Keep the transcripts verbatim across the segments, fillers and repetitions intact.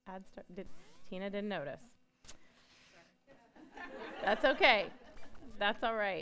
Ad start, did, Tina didn't notice. That's okay. That's all right.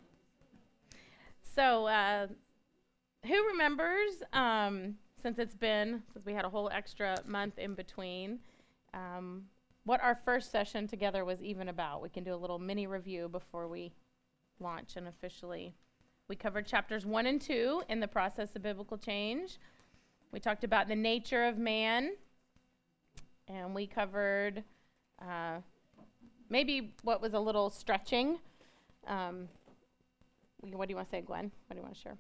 So, uh, who remembers, um, since it's been, since we had a whole extra month in between, um, what our first session together was even about? We can do a little mini review before we launch and officially. We covered chapters one and two in the process of biblical change. We talked about the nature of man, and we covered uh, maybe what was a little stretching. Um, what do you want to say, Gwen? What do you want to share?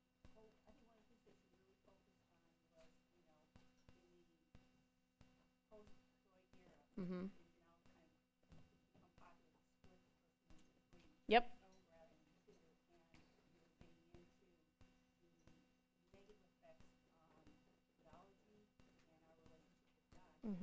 Mm-hmm. Yep. Mm-hmm.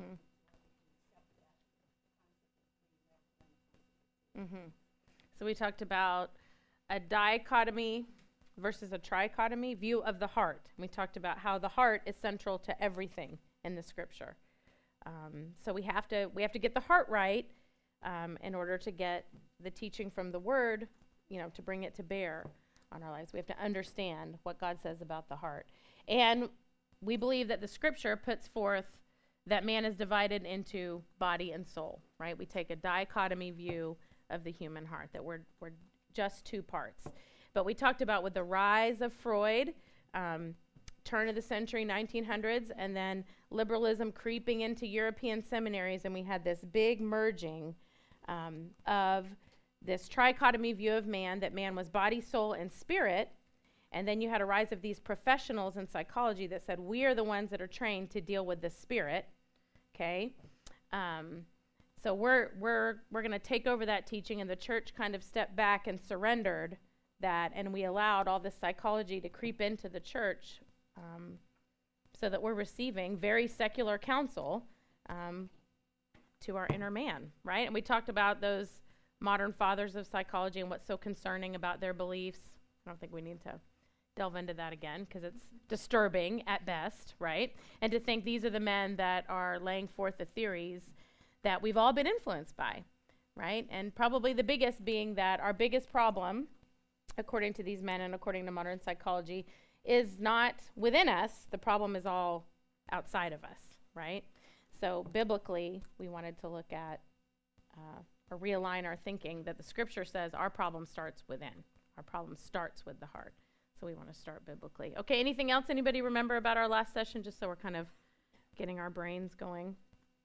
Mm-hmm. So we talked about a dichotomy versus a trichotomy view of the heart. We talked about how the heart is central to everything in the scripture. Um, so we have to we have to get the heart right um, in order to get the teaching from the Word, you know, to bring it to bear on our lives. We have to understand what God says about the heart. And we believe that the scripture puts forth that man is divided into body and soul, right? We take a dichotomy view of the human heart, that we're, we're just two parts. But we talked about with the rise of Freud, um, turn of the century, nineteen hundreds, and then liberalism creeping into European seminaries, and we had this big merging um, of this trichotomy view of man, that man was body, soul, and spirit. And then you had a rise of these professionals in psychology that said, we are the ones that are trained to deal with the spirit, okay? Um, so we're we're we're going to take over that teaching, and the church kind of stepped back and surrendered that, and we allowed all this psychology to creep into the church um, so that we're receiving very secular counsel um, to our inner man, right? And we talked about those modern fathers of psychology and what's so concerning about their beliefs. I don't think we need to delve into that again because it's disturbing at best, right? And to think these are the men that are laying forth the theories that we've all been influenced by, right? And probably the biggest being that our biggest problem, according to these men and according to modern psychology, is not within us. The problem is all outside of us, right? So biblically, we wanted to look at uh, or realign our thinking that the scripture says our problem starts within. Our problem starts with the heart. So we want to start biblically. Okay, anything else anybody remember about our last session, just so we're kind of getting our brains going?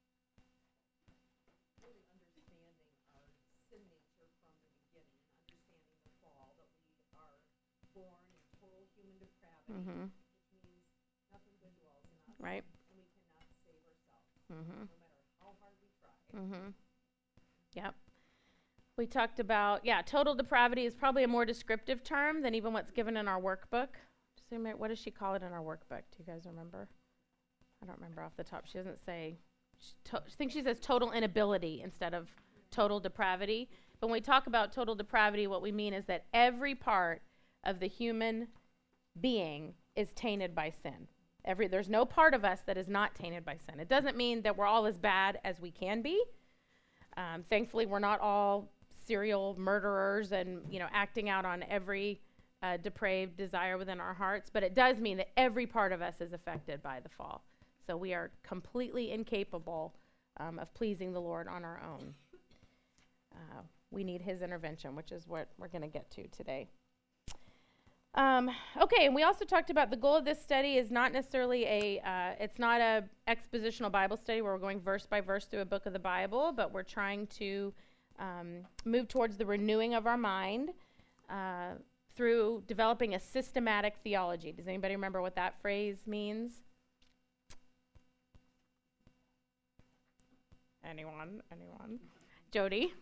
Really understanding our sin nature from the beginning, understanding the fall, that we are born in total human depravity, Mm-hmm. which means nothing good dwells in us. Right. And we cannot save ourselves, Mm-hmm. no matter how hard we try. Mm-hmm. Yep. We talked about, yeah, total depravity is probably a more descriptive term than even what's given in our workbook. Just a minute, what does she call it in our workbook? Do you guys remember? I don't remember off the top. She doesn't say, she to, I think she says total inability instead of total depravity. But when we talk about total depravity, what we mean is that every part of the human being is tainted by sin. Every, there's no part of us that is not tainted by sin. It doesn't mean that we're all as bad as we can be. Um, thankfully, we're not all serial murderers and, you know, acting out on every uh, depraved desire within our hearts. But it does mean that every part of us is affected by the fall. So we are completely incapable um, of pleasing the Lord on our own. Uh, we need his intervention, which is what we're going to get to today. Um, okay, and we also talked about the goal of this study is not necessarily a, uh, it's not a expositional Bible study where we're going verse by verse through a book of the Bible, but we're trying to um, move towards the renewing of our mind uh, through developing a systematic theology. Does anybody remember what that phrase means? Anyone? Anyone? Jody?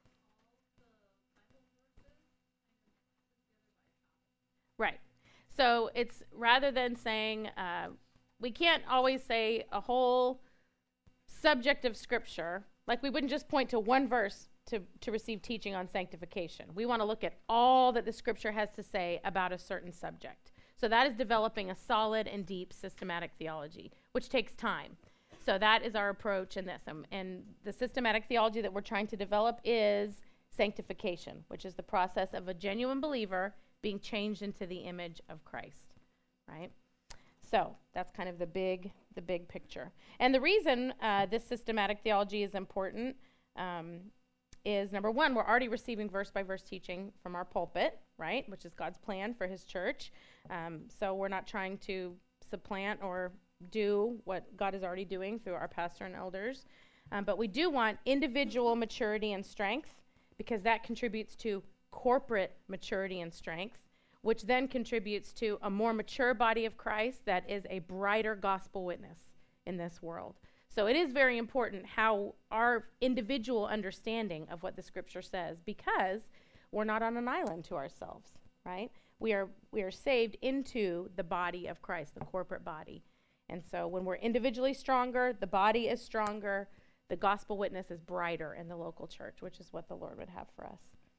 Right. So it's rather than saying, uh, we can't always say a whole subject of Scripture, like we wouldn't just point to one verse to, to receive teaching on sanctification. We want to look at all that the Scripture has to say about a certain subject. So that is developing a solid and deep systematic theology, which takes time. So that is our approach in this. Um, and the systematic theology that we're trying to develop is sanctification, which is the process of a genuine believer being changed into the image of Christ, right? So that's kind of the big, the big picture. And the reason uh, this systematic theology is important um, is, number one, we're already receiving verse-by-verse teaching from our pulpit, right, which is God's plan for his church. Um, so we're not trying to supplant or do what God is already doing through our pastor and elders. Um, but we do want individual maturity and strength, because that contributes to corporate maturity and strength, which then contributes to a more mature body of Christ that is a brighter gospel witness in this world. So it is very important how our individual understanding of what the scripture says, because we're not on an island to ourselves, right? We are we are saved into the body of Christ, the corporate body. And so when we're individually stronger, the body is stronger, the gospel witness is brighter in the local church, which is what the Lord would have for us.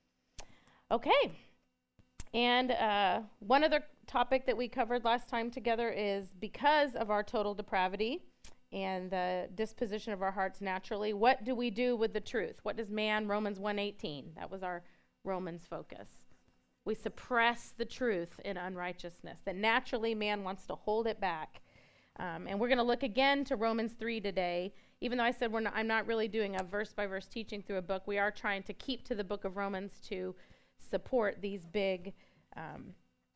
Okay. And uh, one other topic that we covered last time together is, because of our total depravity and the disposition of our hearts naturally, what do we do with the truth? What does man, Romans one eighteen, that was our Romans focus. We suppress the truth in unrighteousness, that naturally man wants to hold it back. Um, and we're going to look again to Romans three today. Even though I said we're not, I'm not really doing a verse-by-verse teaching through a book, we are trying to keep to the book of Romans to support these big, um,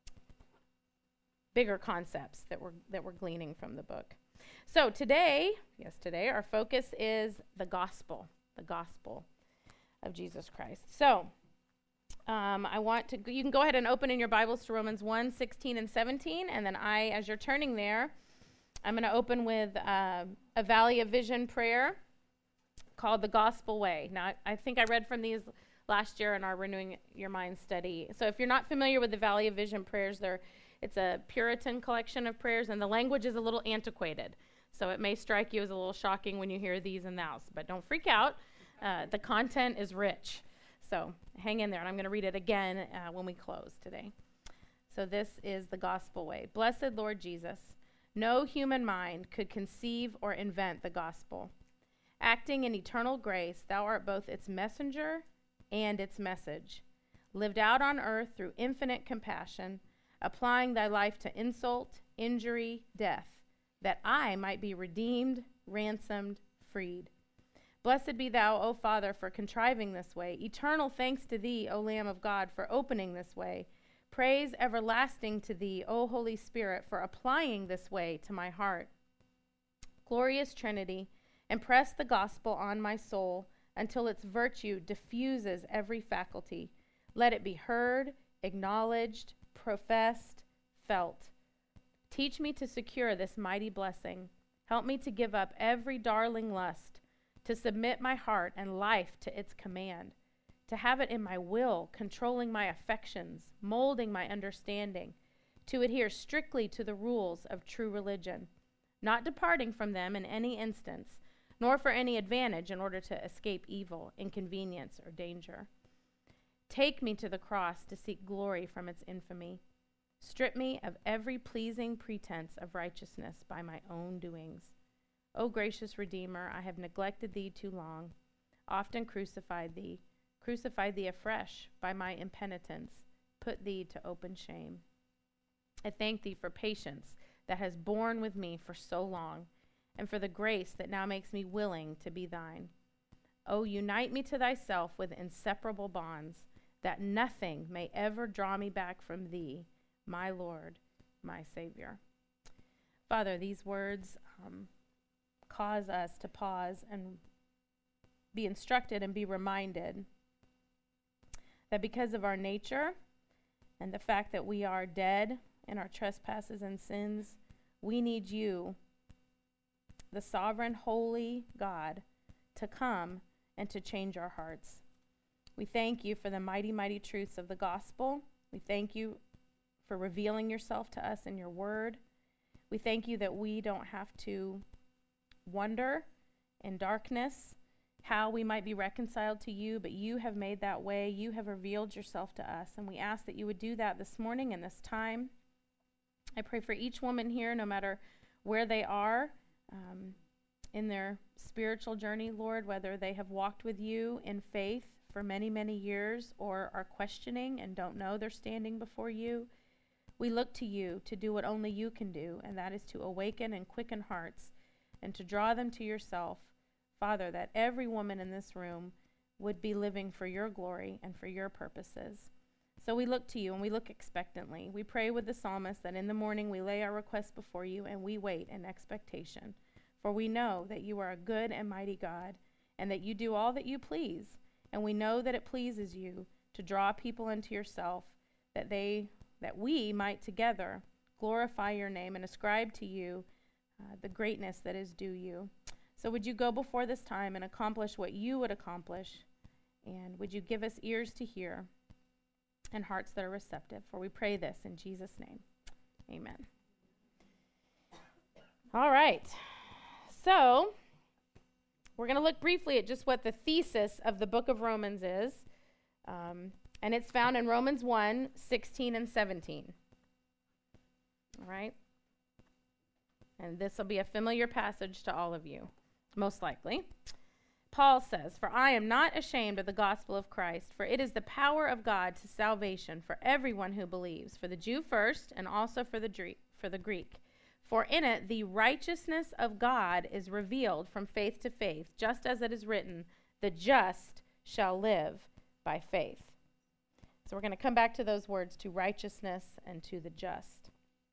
bigger concepts that we're, that we're gleaning from the book. So today, yes, today, our focus is the gospel, the gospel of Jesus Christ. So um, I want to, you can go ahead and open in your Bibles to Romans one, sixteen, and seventeen, and then I, as you're turning there, I'm going to open with uh, a Valley of Vision prayer called the Gospel Way. Now, I, I think I read from these last year in our Renewing Your Mind study. So if you're not familiar with the Valley of Vision prayers, they're, it's a Puritan collection of prayers, and the language is a little antiquated. So it may strike you as a little shocking when you hear these and thous, but don't freak out. Uh, the content is rich. So hang in there, and I'm going to read it again uh, when we close today. So this is the Gospel Way. Blessed Lord Jesus, no human mind could conceive or invent the gospel. Acting in eternal grace, thou art both its messenger and its message, lived out on earth through infinite compassion, applying thy life to insult, injury, death, that I might be redeemed, ransomed, freed. Blessed be thou, O Father, for contriving this way. Eternal thanks to thee, O Lamb of God, for opening this way. Praise everlasting to thee, O Holy Spirit, for applying this way to my heart. Glorious Trinity, impress the gospel on my soul until its virtue diffuses every faculty. Let it be heard, acknowledged, professed, felt. Teach me to secure this mighty blessing. Help me to give up every darling lust, to submit my heart and life to its command, to have it in my will, controlling my affections, molding my understanding, to adhere strictly to the rules of true religion, not departing from them in any instance, nor for any advantage in order to escape evil, inconvenience, or danger. Take me to the cross to seek glory from its infamy. Strip me of every pleasing pretense of righteousness by my own doings. O gracious Redeemer, I have neglected thee too long, often crucified thee, crucified thee afresh by my impenitence, put thee to open shame. I thank thee for patience that has borne with me for so long, and for the grace that now makes me willing to be thine. O unite me to thyself with inseparable bonds, that nothing may ever draw me back from thee, my Lord, my Savior. Father, these words um, cause us to pause and be instructed and be reminded that because of our nature and the fact that we are dead in our trespasses and sins, we need you, the sovereign, holy God, to come and to change our hearts. We thank you for the mighty, mighty truths of the gospel. We thank you for revealing yourself to us in your word. We thank you that we don't have to wonder in darkness how we might be reconciled to you, but you have made that way. You have revealed yourself to us, and we ask that you would do that this morning and this time. I pray for each woman here, no matter where they are, um, in their spiritual journey, Lord, whether they have walked with you in faith for many, many years or are questioning and don't know they're standing before you. We look to you to do what only you can do, and that is to awaken and quicken hearts and to draw them to yourself. Father, that every woman in this room would be living for your glory and for your purposes. So we look to you and we look expectantly. We pray with the psalmist that in the morning we lay our requests before you and we wait in expectation. For we know that you are a good and mighty God and that you do all that you please. And we know that it pleases you to draw people into yourself, that they, that we might together glorify your name and ascribe to you uh, the greatness that is due you. So would you go before this time and accomplish what you would accomplish? And would you give us ears to hear and hearts that are receptive? For we pray this in Jesus' name. Amen. All right. So we're going to look briefly at just what the thesis of the book of Romans is. Um, and it's found in Romans one, sixteen and seventeen. All right? And this will be a familiar passage to all of you, most likely. Paul says, "For I am not ashamed of the gospel of Christ, for it is the power of God to salvation for everyone who believes, for the Jew first, and also for the Dre- for the Greek. For in it the righteousness of God is revealed from faith to faith, just as it is written, the just shall live by faith." So we're going to come back to those words, to righteousness and to the just.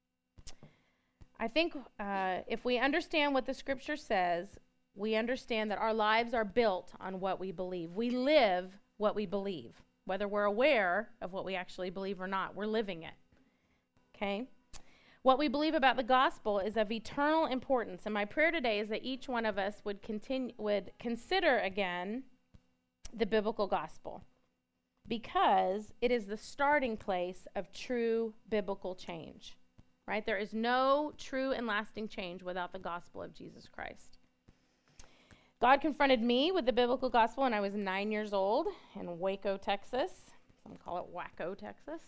I think uh, if we understand what the scripture says, we understand that our lives are built on what we believe. We live what we believe. Whether we're aware of what we actually believe or not, we're living it. Okay? What we believe about the gospel is of eternal importance, and my prayer today is that each one of us would continue, would consider again the biblical gospel, because it is the starting place of true biblical change. Right? There is no true and lasting change without the gospel of Jesus Christ. God confronted me with the biblical gospel when I was nine years old in Waco, Texas. Some call it Waco, Texas.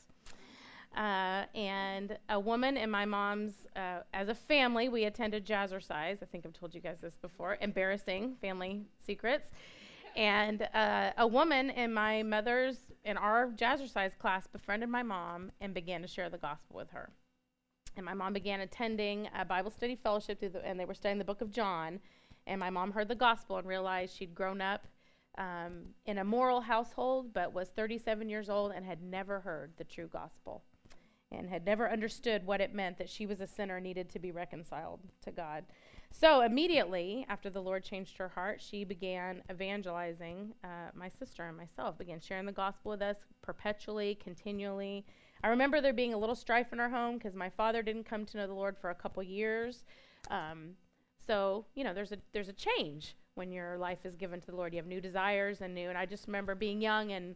Uh, and a woman in my mom's, uh, as a family, we attended Jazzercise. I think I've told you guys this before. Embarrassing family secrets. And uh, a woman in my mother's, in our Jazzercise class, befriended my mom and began to share the gospel with her. And my mom began attending a Bible study fellowship, through the, and they were studying the book of John. And my mom heard the gospel and realized she'd grown up um, in a moral household, but was thirty-seven years old and had never heard the true gospel and had never understood what it meant that she was a sinner, needed to be reconciled to God. So immediately after the Lord changed her heart, she began evangelizing uh, my sister and myself, began sharing the gospel with us perpetually, continually. I remember there being a little strife in our home because my father didn't come to know the Lord for a couple years. Um, so, you know, there's a there's a change when your life is given to the Lord. You have new desires and new, and I just remember being young and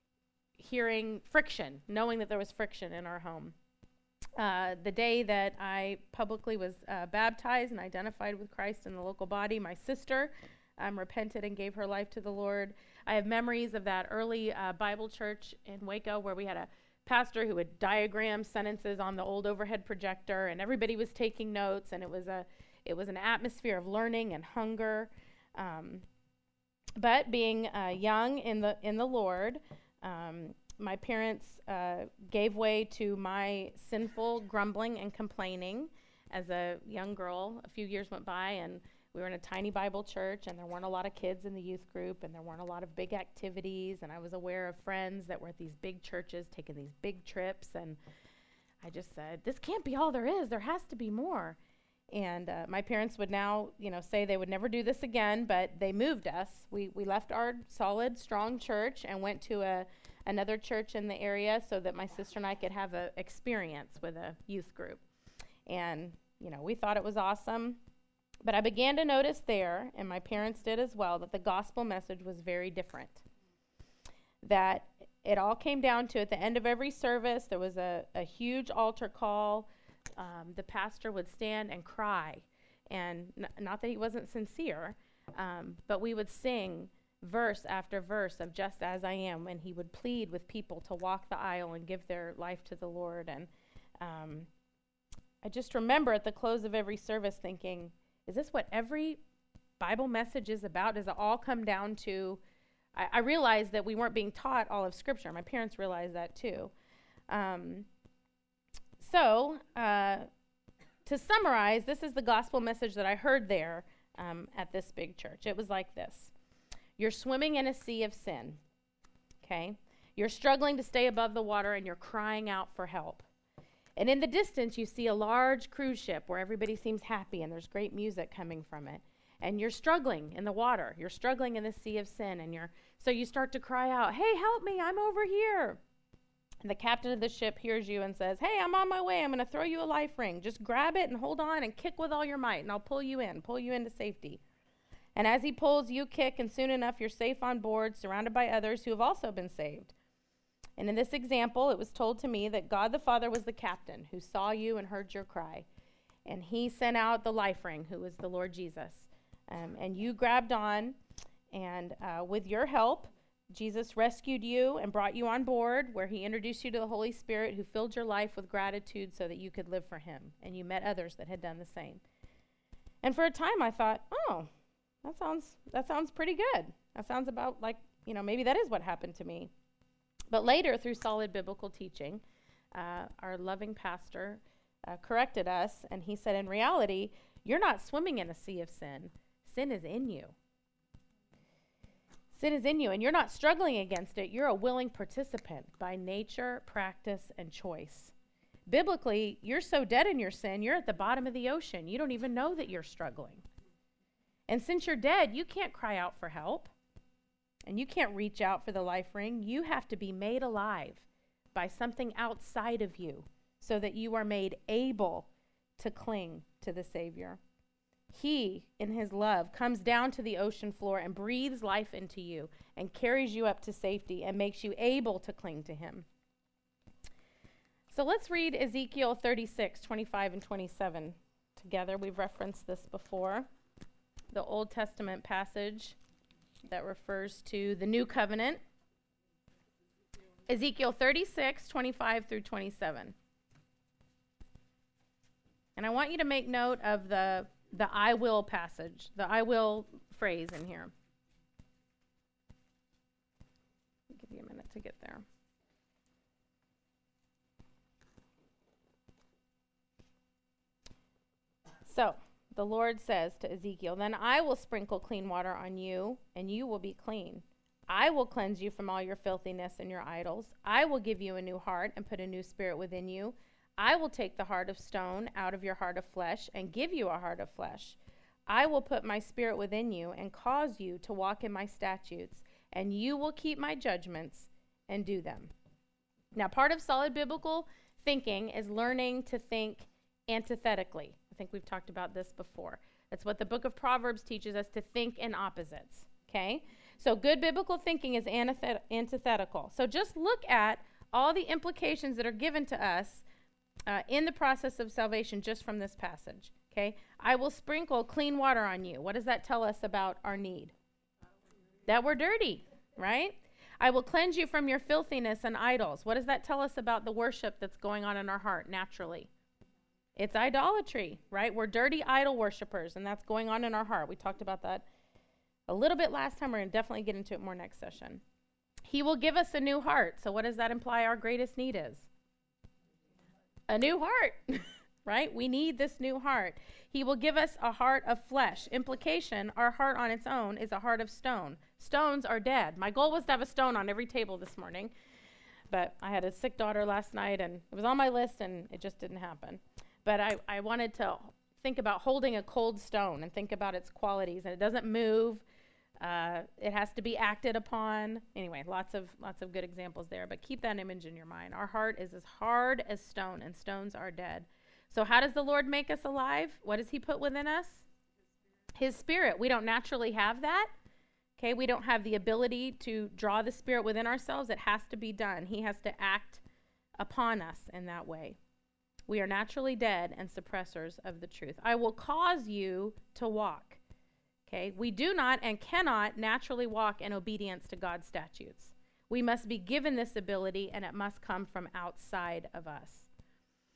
hearing friction, knowing that there was friction in our home. Uh, the day that I publicly was uh, baptized and identified with Christ in the local body, my sister um, repented and gave her life to the Lord. I have memories of that early uh, Bible church in Waco where we had a pastor who would diagram sentences on the old overhead projector, and everybody was taking notes, and it was a it was an atmosphere of learning and hunger. Um, but being uh, young in the in the Lord, um, my parents uh, gave way to my sinful grumbling and complaining as a young girl. A few years went by, and we were in a tiny Bible church, and there weren't a lot of kids in the youth group, and there weren't a lot of big activities, and I was aware of friends that were at these big churches taking these big trips, and I just said, this can't be all there is. There has to be more. And uh, my parents would now, you know, say they would never do this again, but they moved us. We we left our solid, strong church and went to a another church in the area so that my sister and I could have an experience with a youth group. And, you know, we thought it was awesome. But I began to notice there, and my parents did as well, that the gospel message was very different. That it all came down to, at the end of every service, there was a, a huge altar call. Um, the pastor would stand and cry. And n- not that he wasn't sincere, um, but we would sing verse after verse of Just As I Am, and he would plead with people to walk the aisle and give their life to the Lord. And um, I just remember at the close of every service thinking, is this what every Bible message is about? Does it all come down to, I, I realized that we weren't being taught all of Scripture. My parents realized that too. Um, so, uh, to summarize, this is the gospel message that I heard there um, at this big church. It was like this. You're swimming in a sea of sin, okay? You're struggling to stay above the water, and you're crying out for help. And in the distance, you see a large cruise ship where everybody seems happy, and there's great music coming from it. And you're struggling in the water. You're struggling in the sea of sin, and you're so you start to cry out, "Hey, help me, I'm over here." And the captain of the ship hears you and says, "Hey, I'm on my way. I'm going to throw you a life ring. Just grab it and hold on and kick with all your might, and I'll pull you in, pull you into safety." And as he pulls, you kick, and soon enough, you're safe on board, surrounded by others who have also been saved. And in this example, it was told to me that God the Father was the captain who saw you and heard your cry. And he sent out the life ring, who was the Lord Jesus. Um, and you grabbed on, and uh, with your help, Jesus rescued you and brought you on board, where he introduced you to the Holy Spirit, who filled your life with gratitude so that you could live for him. And you met others that had done the same. And for a time, I thought, oh, that sounds that sounds pretty good. That sounds about like, you know, maybe that is what happened to me. But later, through solid biblical teaching, uh, our loving pastor uh, corrected us, and he said, in reality, you're not swimming in a sea of sin. Sin is in you. Sin is in you, and you're not struggling against it. You're a willing participant by nature, practice, and choice. Biblically, you're so dead in your sin, you're at the bottom of the ocean. You don't even know that you're struggling. And since you're dead, you can't cry out for help. And you can't reach out for the life ring. You have to be made alive by something outside of you so that you are made able to cling to the Savior. He, in his love, comes down to the ocean floor and breathes life into you and carries you up to safety and makes you able to cling to him. So let's read Ezekiel thirty-six, twenty-five and twenty-seven together. We've referenced this before. The Old Testament passage that refers to the new covenant. Ezekiel thirty-six, twenty-five through twenty-seven. And I want you to make note of the, the I will passage, the I will phrase in here. I'll give you a minute to get there. So, the Lord says to Ezekiel, "Then I will sprinkle clean water on you, and you will be clean. I will cleanse you from all your filthiness and your idols. I will give you a new heart and put a new spirit within you. I will take the heart of stone out of your heart of flesh and give you a heart of flesh. I will put my spirit within you and cause you to walk in my statutes, and you will keep my judgments and do them." Now, part of solid biblical thinking is learning to think antithetically. I think we've talked about this before. That's what the book of Proverbs teaches us, to think in opposites, okay? So good biblical thinking is antithet- antithetical. So just look at all the implications that are given to us uh, in the process of salvation just from this passage, okay? I will sprinkle clean water on you. What does that tell us about our need? That we're dirty, right? I will cleanse you from your filthiness and idols. What does that tell us about the worship that's going on in our heart naturally? It's idolatry, right? We're dirty idol worshipers, and that's going on in our heart. We talked about that a little bit last time. We're going to definitely get into it more next session. He will give us a new heart. So what does that imply our greatest need is? A new heart, right? We need this new heart. He will give us a heart of flesh. Implication, our heart on its own is a heart of stone. Stones are dead. My goal was to have a stone on every table this morning, but I had a sick daughter last night, and it was on my list, and it just didn't happen. But I, I wanted to think about holding a cold stone and think about its qualities. And it doesn't move. Uh, it has to be acted upon. Anyway, lots of lots of good examples there. But keep that image in your mind. Our heart is as hard as stone, and stones are dead. So how does the Lord make us alive? What does he put within us? His Spirit. We don't naturally have that. Okay, we don't have the ability to draw the Spirit within ourselves. It has to be done. He has to act upon us in that way. We are naturally dead and suppressors of the truth. I will cause you to walk. Okay, we do not and cannot naturally walk in obedience to God's statutes. We must be given this ability, and it must come from outside of us.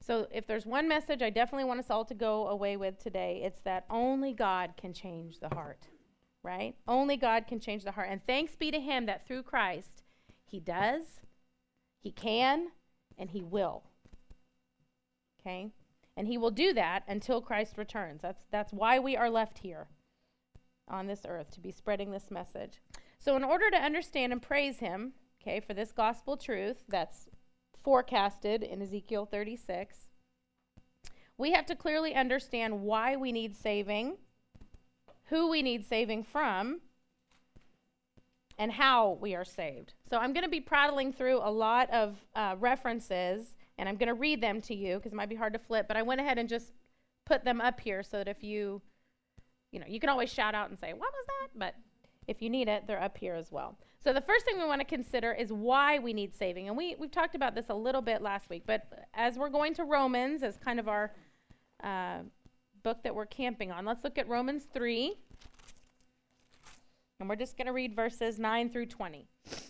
So if there's one message I definitely want us all to go away with today, it's that only God can change the heart, right? Only God can change the heart. And thanks be to him that through Christ, he does, he can, and he will. Okay? And he will do that until Christ returns. That's that's why we are left here on this earth, to be spreading this message. So in order to understand and praise him, okay, for this gospel truth that's forecasted in Ezekiel thirty-six, we have to clearly understand why we need saving, who we need saving from, and how we are saved. So I'm going to be prattling through a lot of uh, references, and I'm going to read them to you because it might be hard to flip, but I went ahead and just put them up here so that if you, you know, you can always shout out and say, what was that? But if you need it, they're up here as well. So the first thing we want to consider is why we need saving. And we, we've talked about this a little bit last week, but as we're going to Romans as kind of our uh, book that we're camping on, let's look at Romans three. And we're just going to read verses nine through twenty.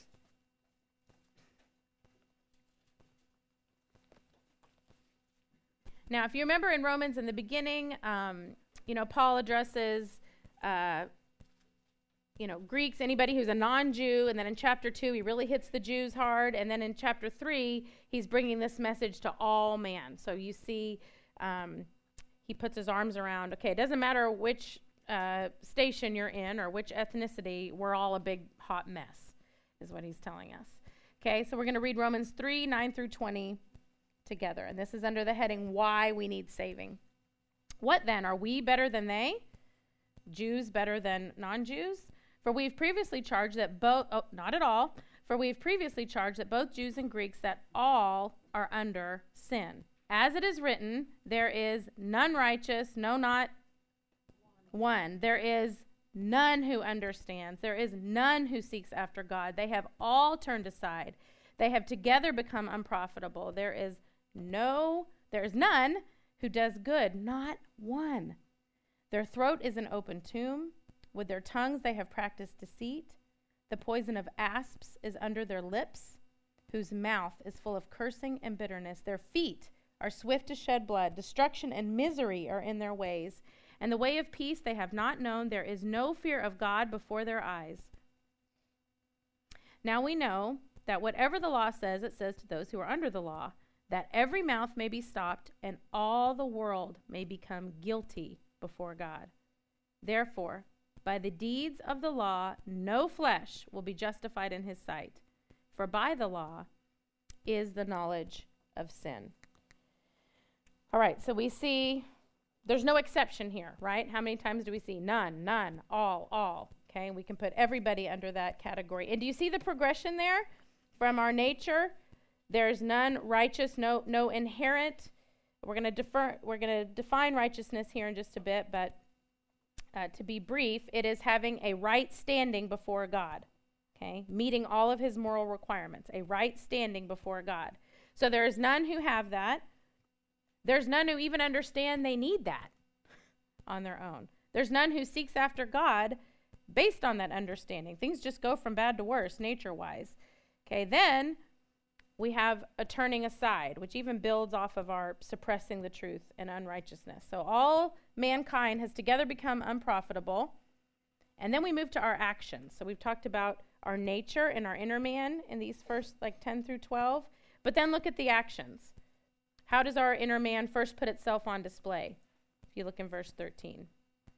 Now, if you remember in Romans in the beginning, um, you know, Paul addresses, uh, you know, Greeks, anybody who's a non-Jew. And then in chapter two, he really hits the Jews hard. And then in chapter three, he's bringing this message to all man. So you see, um, he puts his arms around, okay, it doesn't matter which uh, station you're in or which ethnicity, we're all a big hot mess, is what he's telling us. Okay, so we're going to read Romans three, nine through twenty together. And this is under the heading, why we need saving. What then? Are we better than they? Jews better than non-Jews? For we've previously charged that both, oh, not at all, for we've previously charged that both Jews and Greeks, that all are under sin. As it is written, there is none righteous, no, not one. There is none who understands. There is none who seeks after God. They have all turned aside. They have together become unprofitable. There is no, there is none who does good, not one. Their throat is an open tomb. With their tongues they have practiced deceit. The poison of asps is under their lips, whose mouth is full of cursing and bitterness. Their feet are swift to shed blood. Destruction and misery are in their ways. And the way of peace they have not known. There is no fear of God before their eyes. Now we know that whatever the law says, it says to those who are under the law, that every mouth may be stopped and all the world may become guilty before God. Therefore, by the deeds of the law, no flesh will be justified in his sight, for by the law is the knowledge of sin. All right, so we see there's no exception here, right? How many times do we see none, none, all, all? Okay, and we can put everybody under that category. And do you see the progression there? From our nature, there's none righteous, no no inherent. We're going to defer. We're going to define righteousness here in just a bit, but uh, to be brief, it is having a right standing before God. Okay, meeting all of his moral requirements, a right standing before God. So there is none who have that. There's none who even understand they need that on their own. There's none who seeks after God based on that understanding. Things just go from bad to worse, nature-wise. Okay, then we have a turning aside, which even builds off of our suppressing the truth and unrighteousness. So all mankind has together become unprofitable. And then we move to our actions. So we've talked about our nature and our inner man in these first like ten through twelve. But then look at the actions. How does our inner man first put itself on display? If you look in verse thirteen.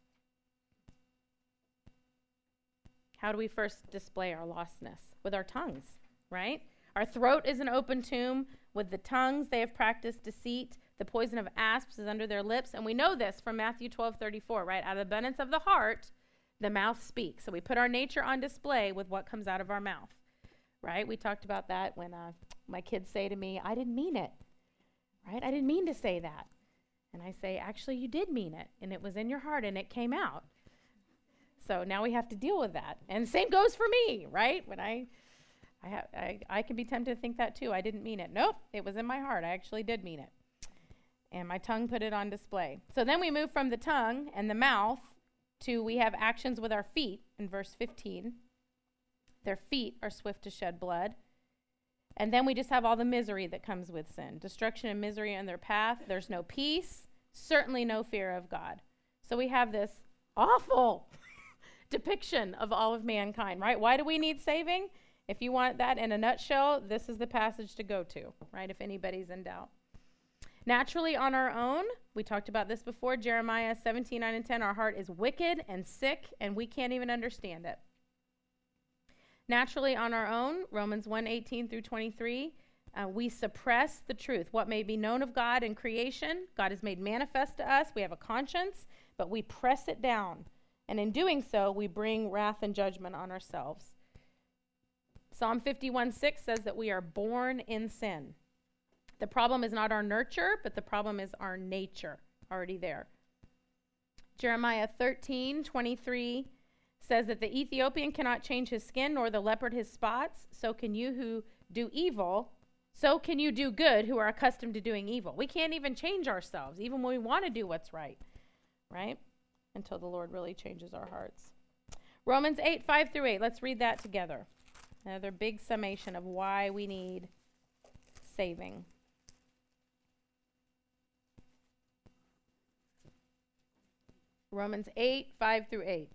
How do we first display our lostness? With our tongues, right? Our throat is an open tomb. With the tongues they have practiced deceit. The poison of asps is under their lips. And we know this from Matthew twelve thirty-four, right? Out of the abundance of the heart, the mouth speaks. So we put our nature on display with what comes out of our mouth, right? We talked about that when uh, my kids say to me, I didn't mean it, right? I didn't mean to say that. And I say, actually, you did mean it. And it was in your heart and it came out. So now we have to deal with that. And same goes for me, right? When I, I, ha- I, I can be tempted to think that too. I didn't mean it. Nope, it was in my heart. I actually did mean it. And my tongue put it on display. So then we move from the tongue and the mouth to we have actions with our feet in verse fifteen. Their feet are swift to shed blood. And then we just have all the misery that comes with sin. Destruction and misery in their path. There's no peace, certainly no fear of God. So we have this awful depiction of all of mankind, right? Why do we need saving? If you want that in a nutshell, this is the passage to go to, right, if anybody's in doubt. Naturally, on our own, we talked about this before, Jeremiah seventeen, nine and ten, our heart is wicked and sick, and we can't even understand it. Naturally, on our own, Romans one, eighteen through twenty-three, uh, we suppress the truth. What may be known of God in creation, God has made manifest to us. We have a conscience, but we press it down. And in doing so, we bring wrath and judgment on ourselves. Psalm fifty-one, six says that we are born in sin. The problem is not our nurture, but the problem is our nature, already there. Jeremiah thirteen, twenty-three says that the Ethiopian cannot change his skin, nor the leopard his spots. So can you who do evil, so can you do good who are accustomed to doing evil. We can't even change ourselves, even when we want to do what's right, right? Until the Lord really changes our hearts. Romans eight, five through eight. Let's read that together. Another big summation of why we need saving. Romans eight, five through eight.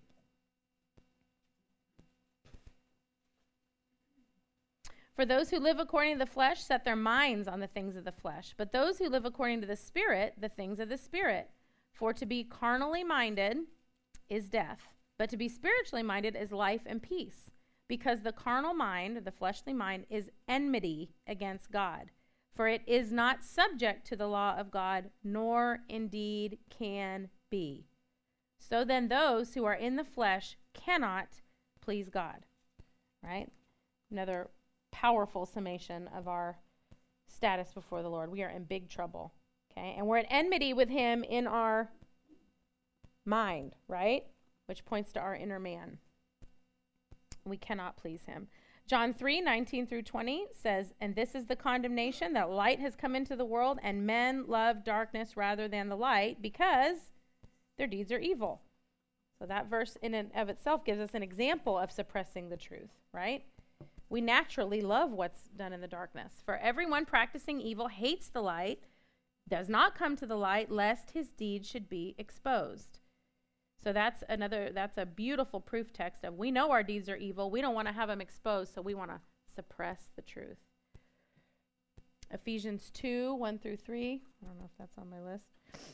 For those who live according to the flesh set their minds on the things of the flesh, but those who live according to the Spirit, the things of the Spirit. For to be carnally minded is death, but to be spiritually minded is life and peace, because the carnal mind, the fleshly mind, is enmity against God, for it is not subject to the law of God, nor indeed can be. So then those who are in the flesh cannot please God, right? Another powerful summation of our status before the Lord. We are in big trouble, okay? And we're at enmity with him in our mind, right? Which points to our inner man. We cannot please him. John three, nineteen through twenty says, and this is the condemnation, that light has come into the world, and men love darkness rather than the light, because their deeds are evil. So that verse in and of itself gives us an example of suppressing the truth, right? We naturally love what's done in the darkness. For everyone practicing evil hates the light, does not come to the light, lest his deeds should be exposed. So that's another, that's a beautiful proof text of we know our deeds are evil. We don't want to have them exposed, so we want to suppress the truth. Ephesians two, one through three. I don't know if that's on my list.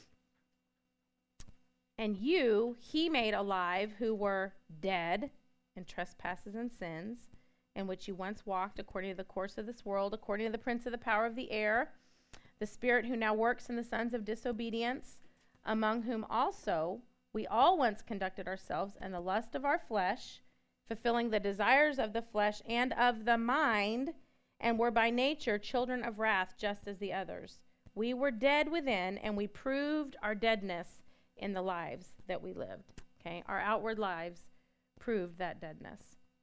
And you he made alive who were dead in trespasses and sins, in which you once walked according to the course of this world, according to the prince of the power of the air, the spirit who now works in the sons of disobedience, among whom also we all once conducted ourselves in the lust of our flesh, fulfilling the desires of the flesh and of the mind, and were by nature children of wrath, just as the others. We were dead within, and we proved our deadness in the lives that we lived. Okay, our outward lives proved that deadness.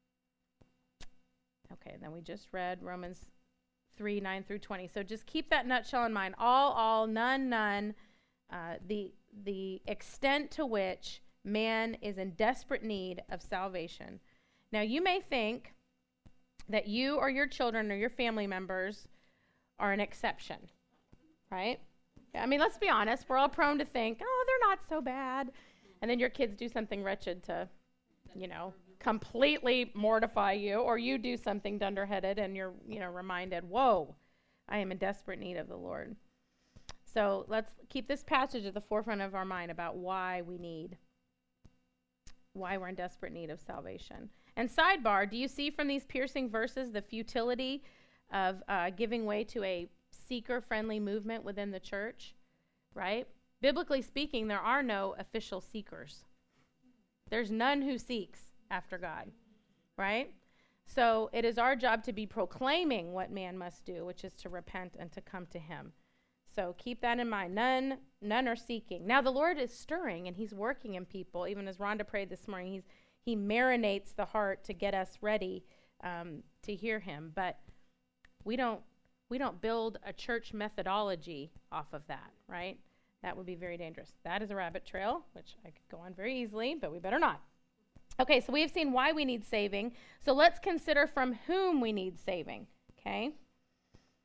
Okay, then we just read Romans three, nine through twenty. So just keep that nutshell in mind. All, all, none, none. Uh, the, the extent to which man is in desperate need of salvation. Now, you may think that you or your children or your family members are an exception, right? I mean, let's be honest. We're all prone to think, oh, they're not so bad. And then your kids do something wretched to, you know, completely mortify you, or you do something dunderheaded and you're, you know, reminded, whoa, I am in desperate need of the Lord. So let's keep this passage at the forefront of our mind about why we need, why we're in desperate need of salvation. And sidebar, do you see from these piercing verses the futility of uh, giving way to a seeker-friendly movement within the church, right? Biblically speaking, there are no official seekers. There's none who seeks after God, right? So it is our job to be proclaiming what man must do, which is to repent and to come to him. So keep that in mind. None, none are seeking. Now the Lord is stirring and he's working in people. Even as Rhonda prayed this morning, he's, he marinates the heart to get us ready um, to hear him. But we don't, we don't build a church methodology off of that, right? That would be very dangerous. That is a rabbit trail, which I could go on very easily, but we better not. Okay, so we have seen why we need saving. So let's consider from whom we need saving, okay?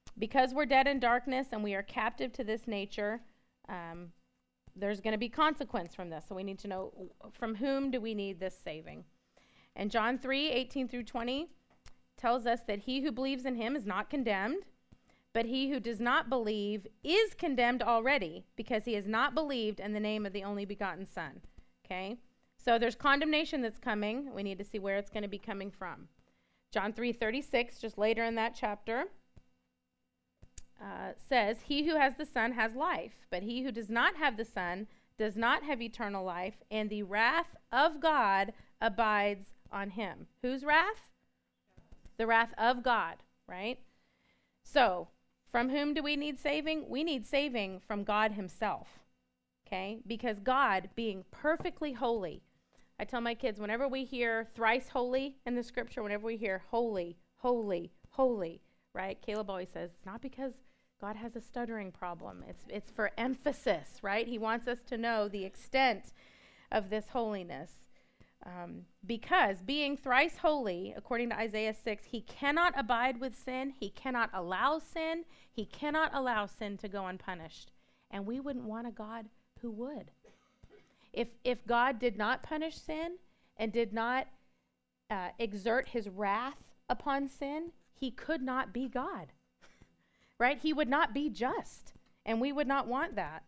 because we're dead in darkness and we are captive to this nature, um, there's going to be consequence from this. So we need to know, from whom do we need this saving? And John three, eighteen through twenty tells us that he who believes in him is not condemned, but he who does not believe is condemned already, because he has not believed in the name of the only begotten Son. Okay? So there's condemnation that's coming. We need to see where it's going to be coming from. John three thirty-six, just later in that chapter, uh, says, he who has the Son has life, but he who does not have the Son does not have eternal life, and the wrath of God abides on him. Whose wrath? The wrath of God, right? So, from whom do we need saving? We need saving from God himself, okay? Because God, being perfectly holy, I tell my kids, whenever we hear thrice holy in the scripture, whenever we hear holy, holy, holy, right? Caleb always says, it's not because God has a stuttering problem. It's, it's for emphasis, right? He wants us to know the extent of this holiness. Um, because being thrice holy, according to Isaiah six, he cannot abide with sin. He cannot allow sin. He cannot allow sin to go unpunished. And we wouldn't want a God who would. If if God did not punish sin and did not uh, exert his wrath upon sin, he could not be God, right? He would not be just, and we would not want that.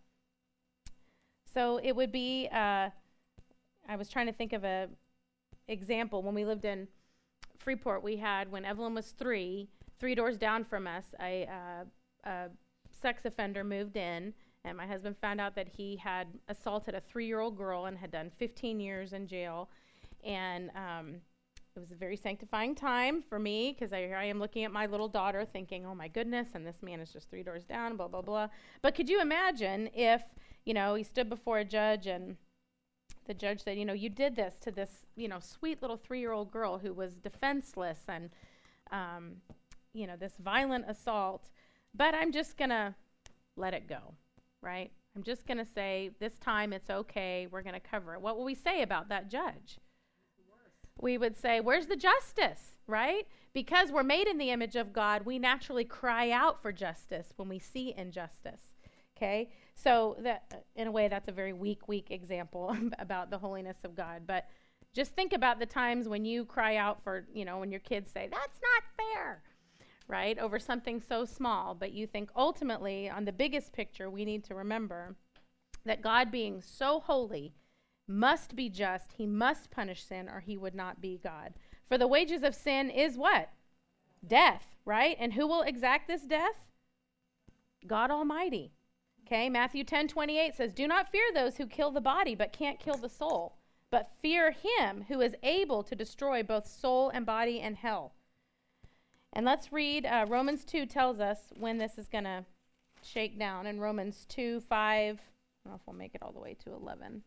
So it would be, uh, I was trying to think of a example. When we lived in Freeport, we had, when Evelyn was three, three doors down from us, a, uh, a sex offender moved in. And my husband found out that he had assaulted a three-year-old girl and had done fifteen years in jail. And um, it was a very sanctifying time for me, because I, here I am looking at my little daughter thinking, oh, my goodness, and this man is just three doors down, blah, blah, blah. But could you imagine if, you know, he stood before a judge and the judge said, you know, you did this to this, you know, sweet little three-year-old girl who was defenseless and, um, you know, this violent assault, but I'm just going to let it go. Right? I'm just going to say, this time it's okay. We're going to cover it. What will we say about that judge? We would say, where's the justice? Right? Because we're made in the image of God, we naturally cry out for justice when we see injustice. Okay? So that, in a way, that's a very weak, weak example about the holiness of God. But just think about the times when you cry out for, you know, when your kids say, that's not fair. Right, over something so small, but you think ultimately on the biggest picture, we need to remember that God, being so holy, must be just. He must punish sin, or he would not be God. For the wages of sin is what? Death, right? And who will exact this death? God Almighty. Okay, Matthew ten twenty-eight says, do not fear those who kill the body but can't kill the soul, but fear him who is able to destroy both soul and body in hell. And let's read, uh, Romans two tells us when this is going to shake down. In Romans two, five, I don't know if we'll make it all the way to eleven.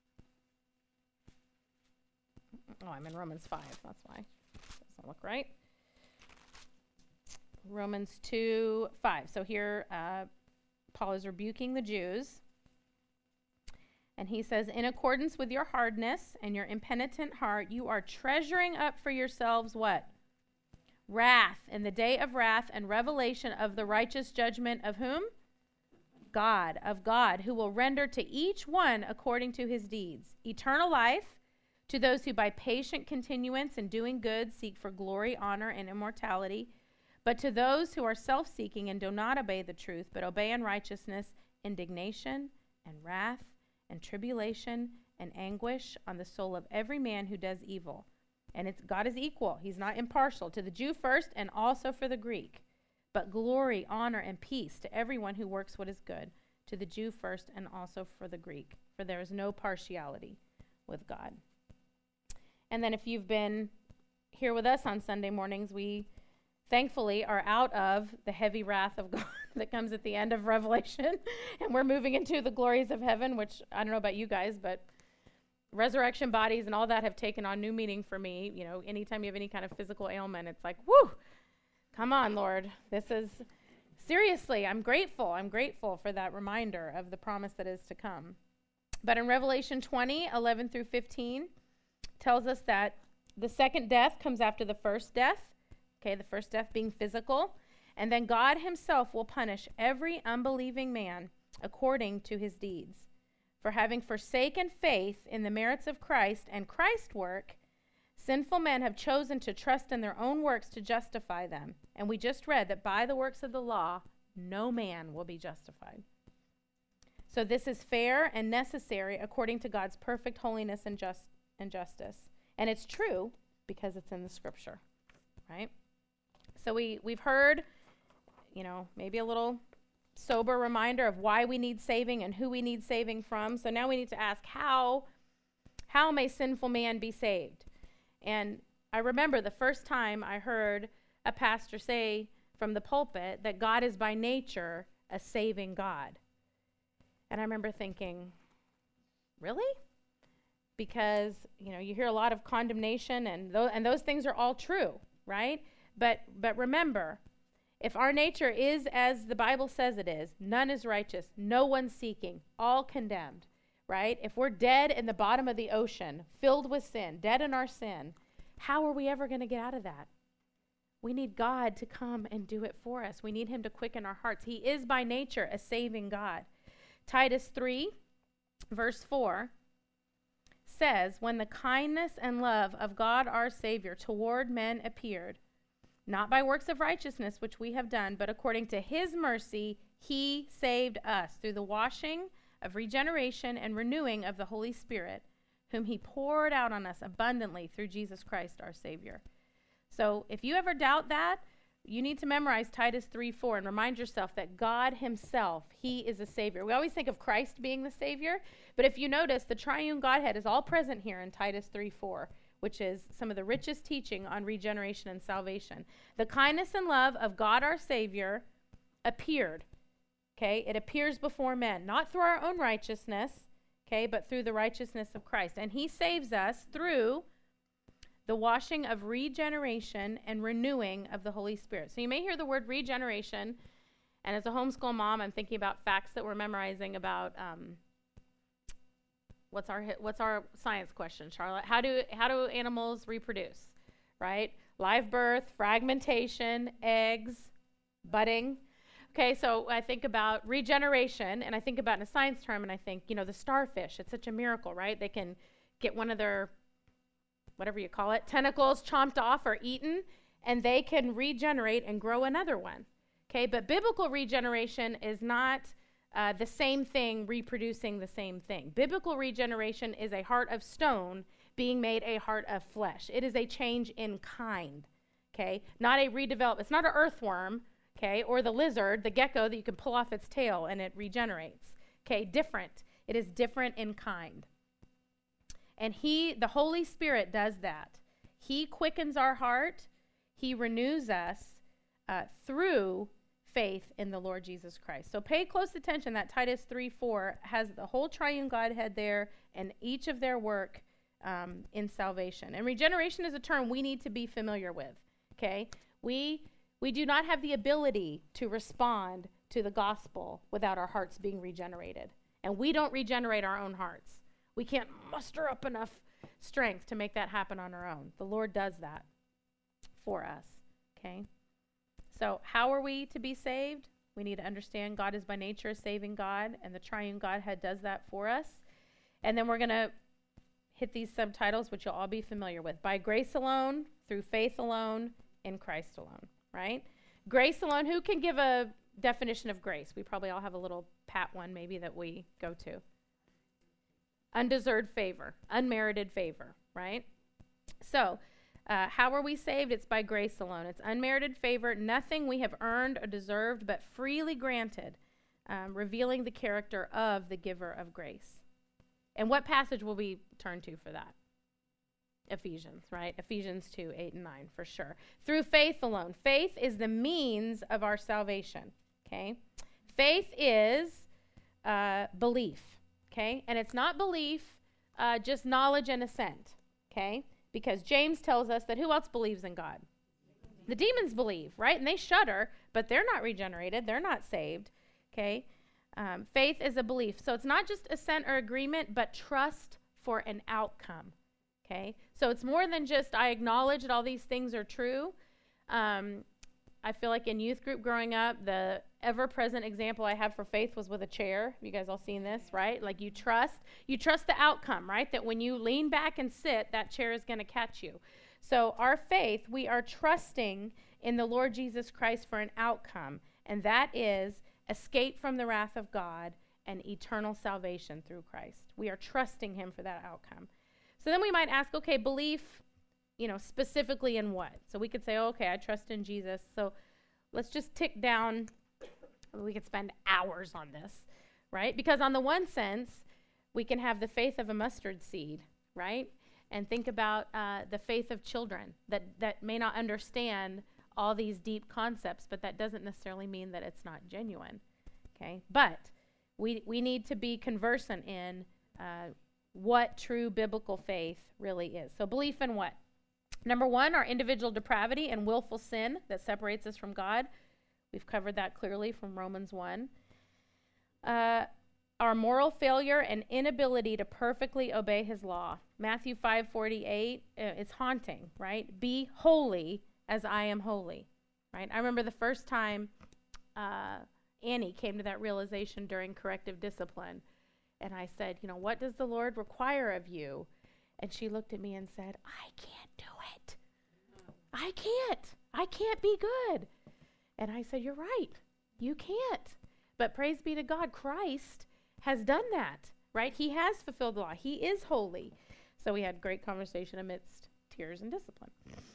Oh, I'm in Romans five, that's why. Doesn't look right. Romans two, five. So here, uh, Paul is rebuking the Jews. And he says, in accordance with your hardness and your impenitent heart, you are treasuring up for yourselves what? Wrath, in the day of wrath and revelation of the righteous judgment of whom? God, of God, who will render to each one according to his deeds. Eternal life to those who by patient continuance in doing good seek for glory, honor, and immortality. But to those who are self-seeking and do not obey the truth, but obey unrighteousness, indignation and wrath and tribulation and anguish on the soul of every man who does evil. And it's God is equal. He's not impartial. To the Jew first and also for the Greek. But glory, honor, and peace to everyone who works what is good. To the Jew first and also for the Greek. For there is no partiality with God. And then if you've been here with us on Sunday mornings, we thankfully are out of the heavy wrath of God that comes at the end of Revelation. And we're moving into the glories of heaven, which I don't know about you guys, but resurrection bodies and all that have taken on new meaning for me. You know, anytime you have any kind of physical ailment, it's like, whoo, come on, Lord. This is, seriously, I'm grateful. I'm grateful for that reminder of the promise that is to come. But in Revelation twenty, eleven through fifteen, tells us that the second death comes after the first death. Okay, the first death being physical. And then God himself will punish every unbelieving man according to his deeds. For having forsaken faith in the merits of Christ and Christ's work, sinful men have chosen to trust in their own works to justify them. And we just read that by the works of the law, no man will be justified. So this is fair and necessary according to God's perfect holiness and, just, and justice. And it's true because it's in the scripture, right? So we, we've heard, you know, maybe a little sober reminder of why we need saving and who we need saving from. So now we need to ask, how, how may sinful man be saved? And I remember the first time I heard a pastor say from the pulpit that God is by nature a saving God. And I remember thinking, really? Because, you know, you hear a lot of condemnation, and those, and those things are all true, right? But but remember, if our nature is as the Bible says it is, none is righteous, no one seeking, all condemned, right? If we're dead in the bottom of the ocean, filled with sin, dead in our sin, how are we ever going to get out of that? We need God to come and do it for us. We need him to quicken our hearts. He is by nature a saving God. Titus three, verse four, says, when the kindness and love of God our Savior toward men appeared, not by works of righteousness which we have done, but according to his mercy, he saved us through the washing of regeneration and renewing of the Holy Spirit, whom he poured out on us abundantly through Jesus Christ our Savior. So if you ever doubt that, you need to memorize Titus three four and remind yourself that God himself, he is a Savior. We always think of Christ being the Savior, but if you notice, the triune Godhead is all present here in Titus three four, which is some of the richest teaching on regeneration and salvation. The kindness and love of God our Savior appeared, okay? It appears before men, not through our own righteousness, okay, but through the righteousness of Christ. And he saves us through the washing of regeneration and renewing of the Holy Spirit. So you may hear the word regeneration, and as a homeschool mom, I'm thinking about facts that we're memorizing about um, what's our what's our science question, Charlotte? How do how do animals reproduce? Right? Live birth, fragmentation, eggs, budding. Okay, so I think about regeneration, and I think about in a science term, and I think, you know, the starfish. It's such a miracle, right? They can get one of their, whatever you call it, tentacles chomped off or eaten, and they can regenerate and grow another one. Okay, but biblical regeneration is not uh, the same thing reproducing the same thing. Biblical regeneration is a heart of stone being made a heart of flesh. It is a change in kind, okay? Not a redevelop. It's not an earthworm, okay, or the lizard, the gecko that you can pull off its tail and it regenerates, okay? Different. It is different in kind. And he, the Holy Spirit does that. He quickens our heart. He renews us uh, through faith in the Lord Jesus Christ. So pay close attention that Titus three four has the whole triune Godhead there and each of their work um, in salvation. And regeneration is a term we need to be familiar with, okay? We, we do not have the ability to respond to the gospel without our hearts being regenerated. And we don't regenerate our own hearts. We can't muster up enough strength to make that happen on our own. The Lord does that for us, okay? So how are we to be saved? We need to understand God is by nature a saving God, and the triune Godhead does that for us. And then we're going to hit these subtitles, which you'll all be familiar with. By grace alone, through faith alone, in Christ alone, right? Grace alone. Who can give a definition of grace? We probably all have a little pat one maybe that we go to. Undeserved favor, unmerited favor, right? So, uh, how are we saved? It's by grace alone. It's unmerited favor, nothing we have earned or deserved, but freely granted, um, revealing the character of the giver of grace. And what passage will we turn to for that? Ephesians, right? Ephesians two, eight and nine, for sure. Through faith alone. Faith is the means of our salvation, okay? Faith is uh, belief. Okay, and it's not belief, uh, just knowledge and assent, okay? Because James tells us that who else believes in God? The demons believe, right? And they shudder, but they're not regenerated. They're not saved, okay? Um, faith is a belief. So it's not just assent or agreement, but trust for an outcome, okay? So it's more than just I acknowledge that all these things are true. Um, I feel like in youth group growing up, the ever-present example I have for faith was with a chair. You guys all seen this, right? Like you trust, you trust the outcome, right? That when you lean back and sit, that chair is going to catch you. So our faith, we are trusting in the Lord Jesus Christ for an outcome, and that is escape from the wrath of God and eternal salvation through Christ. We are trusting him for that outcome. So then we might ask, okay, belief, you know, specifically in what? So we could say, oh, okay, I trust in Jesus. So let's just tick down. We could spend hours on this, right? Because on the one sense, we can have the faith of a mustard seed, right? And think about uh, the faith of children that, that may not understand all these deep concepts, but that doesn't necessarily mean that it's not genuine, okay? But we, we need to be conversant in uh, what true biblical faith really is. So belief in what? Number one, our individual depravity and willful sin that separates us from God. We've covered that clearly from Romans one. Uh, our moral failure and inability to perfectly obey his law. Matthew five forty-eight, uh, it's haunting, right? Be holy as I am holy, right? I remember the first time uh, Annie came to that realization during corrective discipline. And I said, you know, what does the Lord require of you? And she looked at me and said, I can't do it. I can't. I can't be good. And I said, you're right. You can't. But praise be to God, Christ has done that, right? He has fulfilled the law. He is holy. So we had great conversation amidst tears and discipline.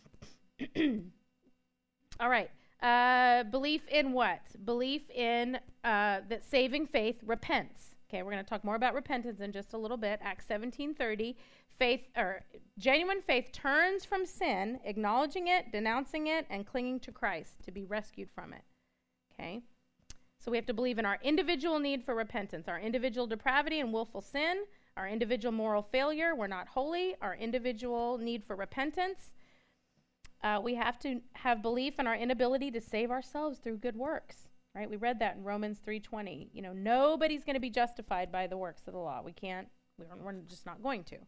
All right. Uh, belief in what? Belief in uh, that saving faith repents. Okay, we're going to talk more about repentance in just a little bit. Acts seventeen thirty. Faith, or genuine faith, turns from sin, acknowledging it, denouncing it, and clinging to Christ to be rescued from it. Okay? So we have to believe in our individual need for repentance, our individual depravity and willful sin, our individual moral failure, we're not holy, our individual need for repentance. Uh, we have to have belief in our inability to save ourselves through good works. Right? We read that in Romans three twenty. You know, nobody's going to be justified by the works of the law. We can't, we're, we're just not going to.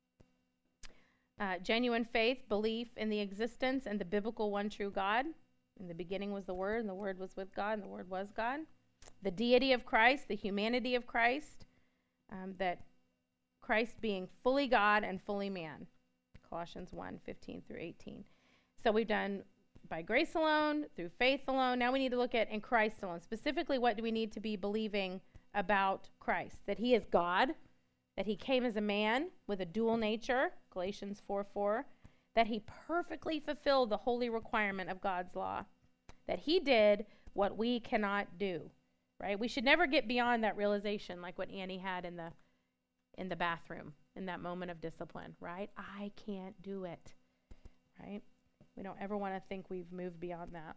Uh, genuine faith, belief in the existence and the biblical one true God. In the beginning was the Word, and the Word was with God, and the Word was God. The deity of Christ, the humanity of Christ, um, that Christ being fully God and fully man. Colossians one fifteen through eighteen. So we've done by grace alone, through faith alone. Now we need to look at in Christ alone. Specifically, what do we need to be believing about Christ? That he is God, that he came as a man with a dual nature, Galatians four four, that he perfectly fulfilled the holy requirement of God's law, that he did what we cannot do, right? We should never get beyond that realization like what Annie had in the in the bathroom in that moment of discipline, right? I can't do it, right? We don't ever want to think we've moved beyond that.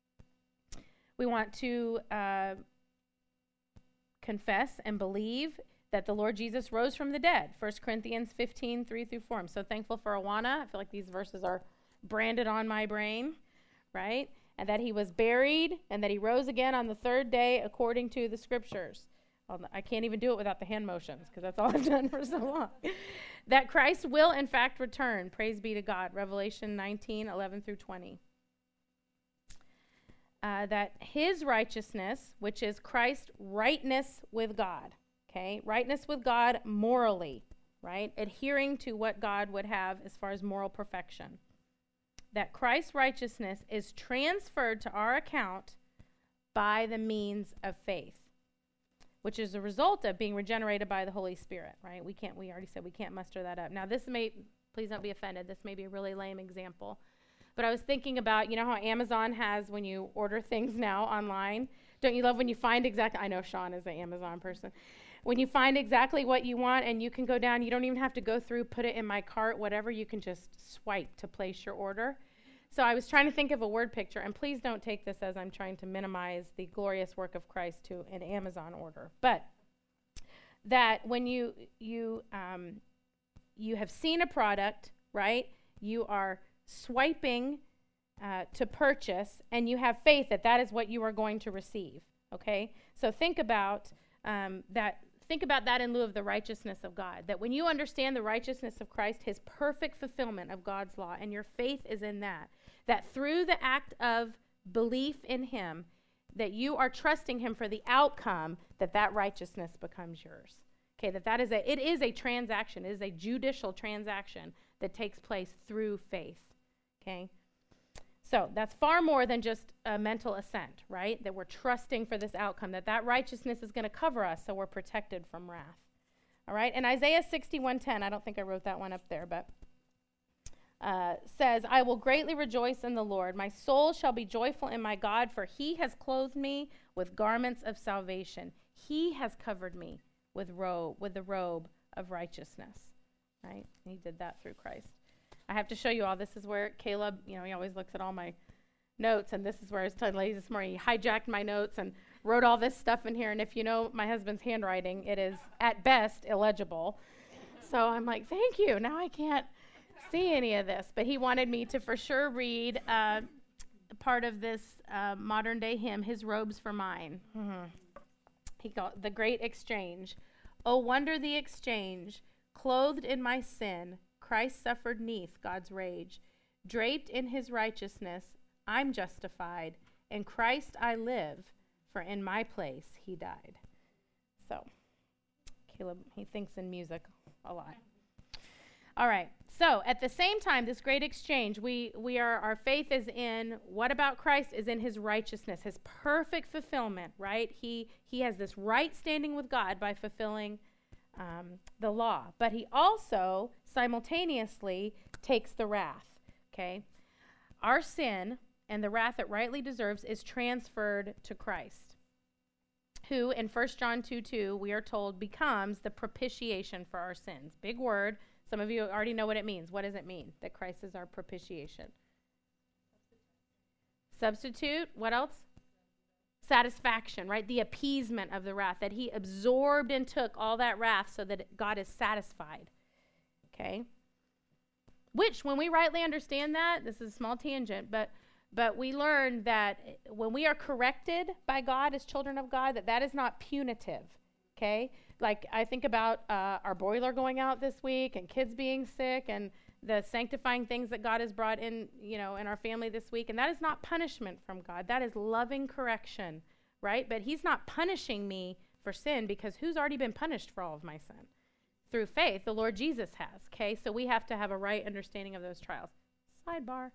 We want to uh, confess and believe that the Lord Jesus rose from the dead. First Corinthians fifteen, three through four. I'm so thankful for Awana. I feel like these verses are branded on my brain, right? And that he was buried and that he rose again on the third day according to the scriptures. I can't even do it without the hand motions because that's all I've done for so long. That Christ will, in fact, return. Praise be to God. Revelation nineteen, eleven through twenty. Uh, that his righteousness, which is Christ's rightness with God, okay? Rightness with God morally, right? Adhering to what God would have as far as moral perfection. That Christ's righteousness is transferred to our account by the means of faith, which is a result of being regenerated by the Holy Spirit, right? We can't, we already said we can't muster that up. Now this may, please don't be offended, this may be a really lame example, but I was thinking about, you know how Amazon has when you order things now online? Don't you love when you find exactly, I know Sean is an Amazon person, when you find exactly what you want and you can go down, you don't even have to go through, put it in my cart, whatever, you can just swipe to place your order. So I was trying to think of a word picture, and please don't take this as I'm trying to minimize the glorious work of Christ to an Amazon order. But that when you you um, you have seen a product, right? You are swiping uh, to purchase, and you have faith that that is what you are going to receive. Okay, so think about um, that. Think about that in lieu of the righteousness of God. That when you understand the righteousness of Christ, his perfect fulfillment of God's law, and your faith is in that, that through the act of belief in him, that you are trusting him for the outcome, that that righteousness becomes yours. Okay, that that is a, it is a transaction. It is a judicial transaction that takes place through faith. Okay, so that's far more than just a mental assent, right? That we're trusting for this outcome, that that righteousness is going to cover us so we're protected from wrath. All right, and Isaiah sixty-one ten, I don't think I wrote that one up there, but uh, says, I will greatly rejoice in the Lord. My soul shall be joyful in my God, for he has clothed me with garments of salvation. He has covered me with robe, with the robe of righteousness, right? He did that through Christ. I have to show you all. This is where Caleb, you know, he always looks at all my notes, and this is where I was telling ladies this morning, he hijacked my notes and wrote all this stuff in here, and if you know my husband's handwriting, it is at best illegible. So I'm like, thank you. Now I can't see any of this. But he wanted me to for sure read uh, part of this uh, modern day hymn, His Robes for Mine. Mm-hmm. He called The Great Exchange. Oh, wonder the exchange. Clothed in my sin, Christ suffered neath God's rage. Draped in his righteousness, I'm justified. In Christ I live, for in my place he died. So, Caleb, he thinks in music a lot. All right. So, at the same time, this great exchange, we we are our faith is in what about Christ is in his righteousness, his perfect fulfillment, right? He he has this right standing with God by fulfilling um, the law, but he also simultaneously takes the wrath. Okay, our sin and the wrath it rightly deserves is transferred to Christ, who in First John two two we are told becomes the propitiation for our sins. Big word. Some of you already know what it means. What does it mean? That Christ is our propitiation. Substitute. What else? Satisfaction, right? The appeasement of the wrath. That he absorbed and took all that wrath so that God is satisfied. Okay? Which, when we rightly understand that, this is a small tangent, but but we learn that when we are corrected by God as children of God, that that is not punitive. Okay? Like, I think about uh, our boiler going out this week and kids being sick and the sanctifying things that God has brought in, you know, in our family this week. And that is not punishment from God. That is loving correction, right? But he's not punishing me for sin because who's already been punished for all of my sin? Through faith, the Lord Jesus has, okay? So we have to have a right understanding of those trials. Sidebar.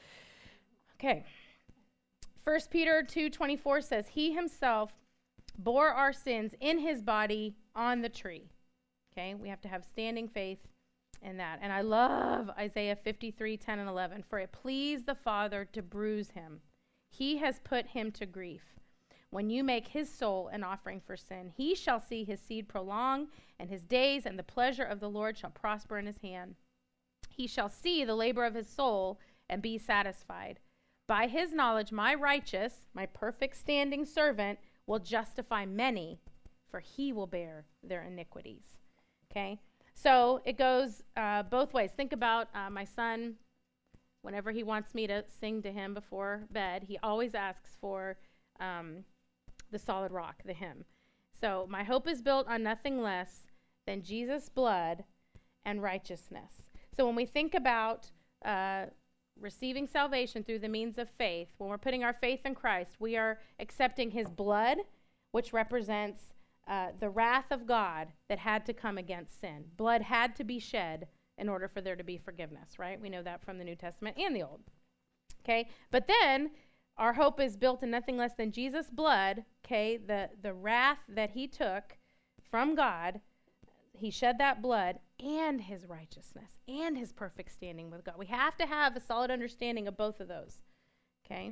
Okay. First Peter two twenty-four says, he himself bore our sins in his body on the tree. Okay, we have to have standing faith in that. And I love Isaiah fifty-three ten and eleven. For it pleased the Father to bruise him. He has put him to grief. When you make his soul an offering for sin, he shall see his seed prolong, and his days, and the pleasure of the Lord shall prosper in his hand. He shall see the labor of his soul and be satisfied. By his knowledge, my righteous, my perfect standing servant, will justify many, for he will bear their iniquities. Okay? So it goes uh, both ways. Think about uh, my son, whenever he wants me to sing to him before bed, he always asks for um, the solid rock, the hymn. So my hope is built on nothing less than Jesus' blood and righteousness. So when we think about uh, receiving salvation through the means of faith, when we're putting our faith in Christ, we are accepting his blood, which represents uh, the wrath of God that had to come against sin. Blood had to be shed in order for there to be forgiveness, right? We know that from the New Testament and the Old. Okay, but then our hope is built in nothing less than Jesus' blood, okay, the, the wrath that he took from God. He shed that blood and his righteousness and his perfect standing with God. We have to have a solid understanding of both of those, okay?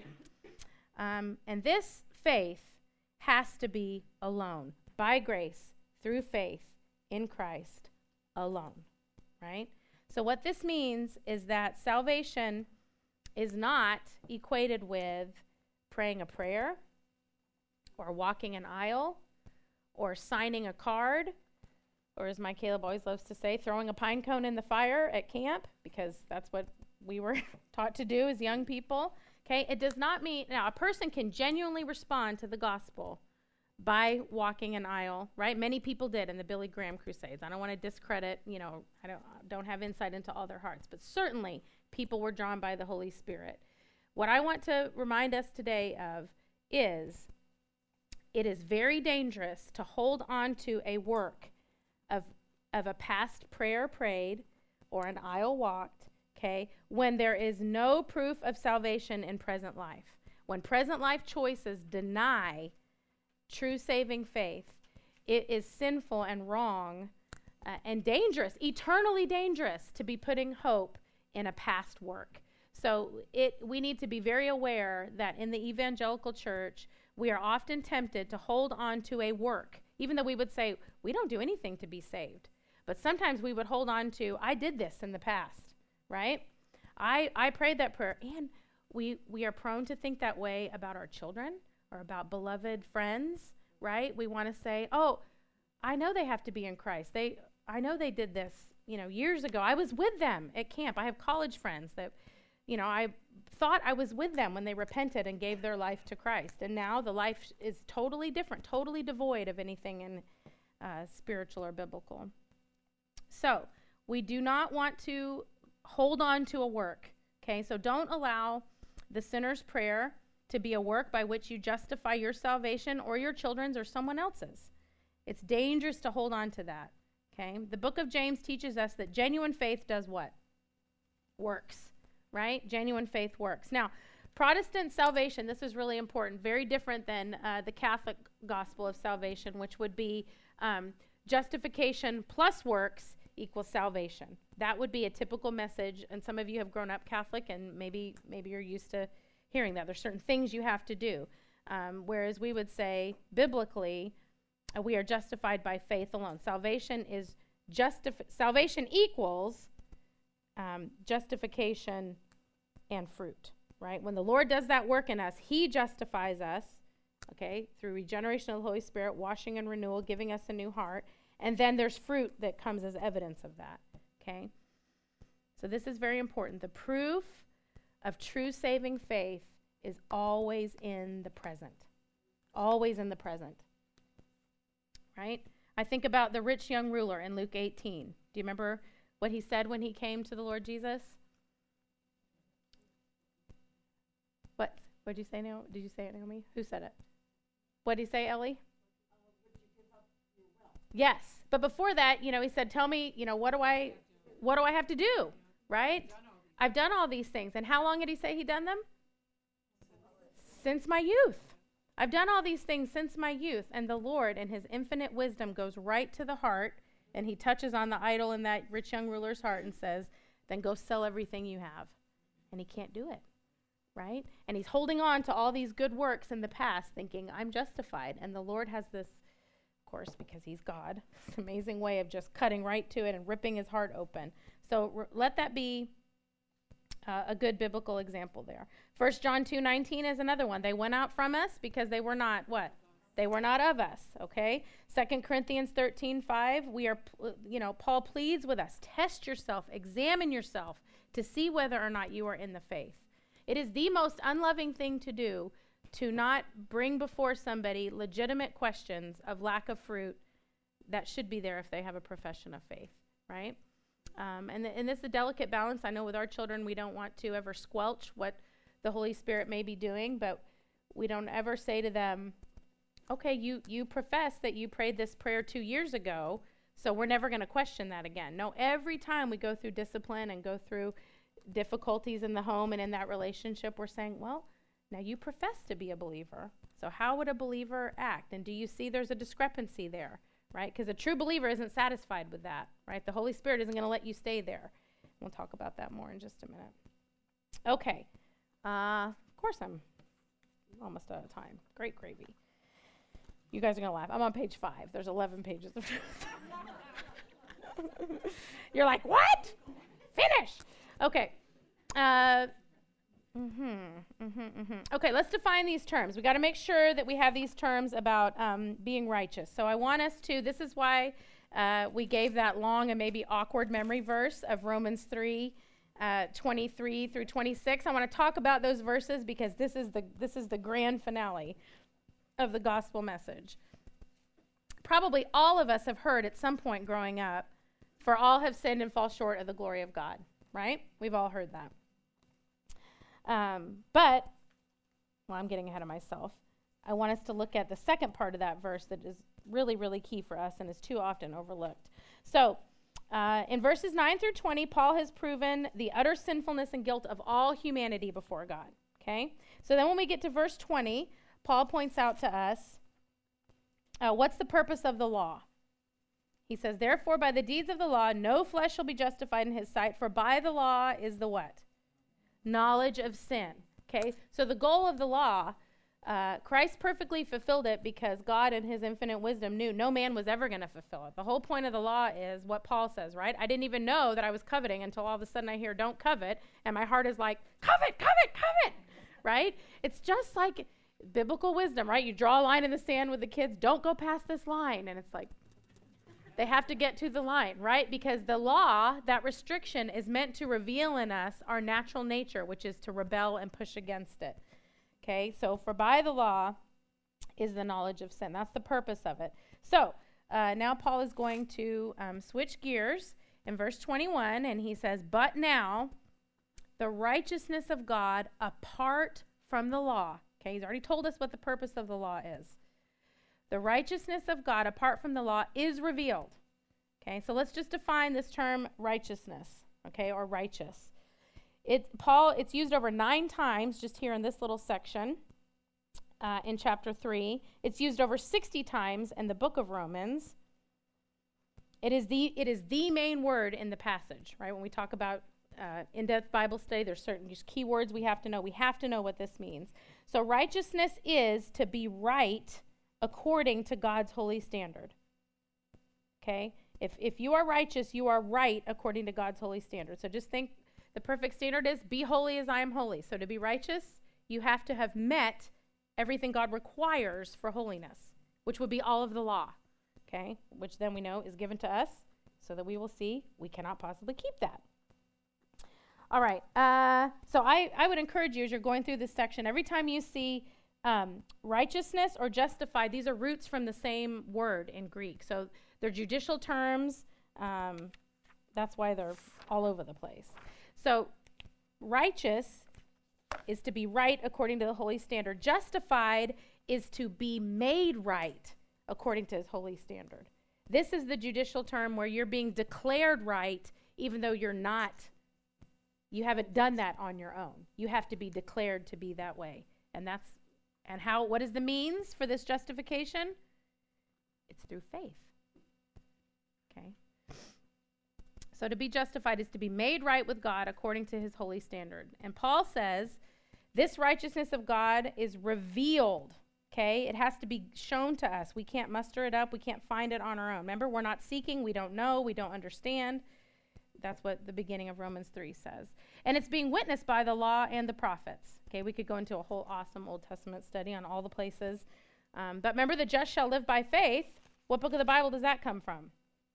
Um, and this faith has to be alone, by grace, through faith in Christ alone, right? So what this means is that salvation is not equated with praying a prayer or walking an aisle or signing a card, or as my Caleb always loves to say, throwing a pine cone in the fire at camp, because that's what we were taught to do as young people. Okay, it does not mean, now a person can genuinely respond to the gospel by walking an aisle, right? Many people did in the Billy Graham Crusades. I don't want to discredit, you know, I don't, don't have insight into all their hearts, but certainly people were drawn by the Holy Spirit. what I want to remind us today of is it is very dangerous to hold on to a work of, of a past prayer prayed or an aisle walked, okay, when there is no proof of salvation in present life. When present life choices deny true saving faith, it is sinful and wrong uh, and dangerous, eternally dangerous, to be putting hope in a past work. So it we need to be very aware that in the evangelical church, we are often tempted to hold on to a work, even though we would say, we don't do anything to be saved. But sometimes we would hold on to, I did this in the past, right? I, I prayed that prayer. And we, we are prone to think that way about our children or about beloved friends, right? We want to say, oh, I know they have to be in Christ. They, I know they did this, you know, years ago. I was with them at camp. I have college friends that, you know, I thought I was with them when they repented and gave their life to Christ. And now the life is totally different, totally devoid of anything in uh, spiritual or biblical. So we do not want to hold on to a work, okay? So don't allow the sinner's prayer to be a work by which you justify your salvation or your children's or someone else's. It's dangerous to hold on to that, okay? The book of James teaches us that genuine faith does what? Works, right? Genuine faith works. Now, Protestant salvation, this is really important, very different than uh, the Catholic gospel of salvation, which would be um, justification plus works equals salvation. That would be a typical message, and some of you have grown up Catholic, and maybe maybe you're used to hearing that. There's certain things you have to do, um, whereas we would say, biblically, uh, we are justified by faith alone. Salvation is justif- salvation equals um, justification and fruit, right? When the Lord does that work in us, he justifies us, okay, through regeneration of the Holy Spirit, washing and renewal, giving us a new heart. And then there's fruit that comes as evidence of that, okay? So this is very important. The proof of true saving faith is always in the present. Always in the present, right? I think about the rich young ruler in Luke eighteen. Do you remember what he said when he came to the Lord Jesus? What? What did you say, Naomi? Did you say it, Naomi? Who said it? What did he say, Ellie? Yes, but before that, you know, he said, tell me, you know, what do I, what do I have to do, right? I've done all these things. And how long did he say he'd done them? Since my youth. I've done all these things since my youth. And the Lord, in his infinite wisdom, goes right to the heart, and he touches on the idol in that rich young ruler's heart and says, then go sell everything you have. And he can't do it, right? And he's holding on to all these good works in the past, thinking, I'm justified. And the Lord has this, course, because he's God, this amazing way of just cutting right to it and ripping his heart open. So r- let that be uh, a good biblical example there. First John two nineteen is another one. They went out from us because they were not what? They were not of us, okay? Second Corinthians thirteen five, we are, you know, Paul pleads with us, test yourself, examine yourself to see whether or not you are in the faith. It is the most unloving thing to do to not bring before somebody legitimate questions of lack of fruit that should be there if they have a profession of faith, right? Um, and, the, and this is a delicate balance. I know with our children, we don't want to ever squelch what the Holy Spirit may be doing, but we don't ever say to them, okay, you, you profess that you prayed this prayer two years ago, so we're never going to question that again. No, every time we go through discipline and go through difficulties in the home and in that relationship, we're saying, well, now you profess to be a believer, so how would a believer act? And do you see there's a discrepancy there, right? Because a true believer isn't satisfied with that, right? The Holy Spirit isn't going to let you stay there. We'll talk about that more in just a minute. Okay. Uh, of course, I'm almost out of time. Great gravy. You guys are going to laugh. I'm on page five. There's eleven pages of You're like, what? Finish. Okay. Uh, mm-hmm, mm-hmm, mm-hmm. Okay, let's define these terms. We got to make sure that we have these terms about um, being righteous. So I want us to, this is why uh, we gave that long and maybe awkward memory verse of Romans three, uh, twenty-three through twenty-six. I want to talk about those verses because this is the this is the grand finale of the gospel message. Probably all of us have heard at some point growing up, for all have sinned and fall short of the glory of God, right? We've all heard that. Um, but, well, I'm getting ahead of myself. I want us to look at the second part of that verse that is really, really key for us and is too often overlooked. So, uh, in verses nine through twenty, Paul has proven the utter sinfulness and guilt of all humanity before God. Okay? So then when we get to verse twenty, Paul points out to us, uh, what's the purpose of the law? He says, therefore, by the deeds of the law, no flesh shall be justified in his sight, for by the law is the what? Knowledge of sin. Okay? So the goal of the law, uh, Christ perfectly fulfilled it because God in his infinite wisdom knew no man was ever going to fulfill it. The whole point of the law is what Paul says, right? I didn't even know that I was coveting until all of a sudden I hear don't covet, and my heart is like, covet, covet, covet, right? It's just like biblical wisdom, right? You draw a line in the sand with the kids, don't go past this line, and it's like, they have to get to the line, right? Because the law, that restriction, is meant to reveal in us our natural nature, which is to rebel and push against it. Okay, so for by the law is the knowledge of sin. That's the purpose of it. So uh, now Paul is going to um, switch gears in verse twenty-one, and he says, but now the righteousness of God apart from the law. Okay, he's already told us what the purpose of the law is. The righteousness of God apart from the law is revealed. Okay, so let's just define this term righteousness, okay, or righteous. It, Paul, it's used over nine times just here in this little section uh, in chapter three. It's used over sixty times in the book of Romans. It is the, it is the main word in the passage, right? When we talk about uh, in-depth Bible study, there's certain just key words we have to know. We have to know what this means. So righteousness is to be right according to God's holy standard. Okay? If if you are righteous, you are right according to God's holy standard. So just think the perfect standard is be holy as I am holy. So to be righteous, you have to have met everything God requires for holiness, which would be all of the law. Okay? Which then we know is given to us so that we will see we cannot possibly keep that. All right. Uh, so I, I would encourage you as you're going through this section, every time you see Um, righteousness or justified, these are roots from the same word in Greek. So they're judicial terms. Um, that's why they're all over the place. So righteous is to be right according to the holy standard. Justified is to be made right according to his holy standard. This is the judicial term where you're being declared right even though you're not, you haven't done that on your own. You have to be declared to be that way. And that's And how? What is the means for this justification? It's through faith. Okay. So to be justified is to be made right with God according to his holy standard. And Paul says this righteousness of God is revealed. Okay. It has to be shown to us. We can't muster it up. We can't find it on our own. Remember, we're not seeking. We don't know. We don't understand. That's what the beginning of Romans three says. And it's being witnessed by the law and the prophets. Okay, we could go into a whole awesome Old Testament study on all the places. Um, but remember, the just shall live by faith. What book of the Bible does that come from?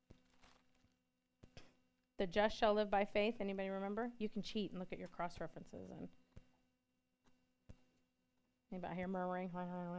The just shall live by faith. Anybody remember? You can cheat and look at your cross references. And anybody here murmuring?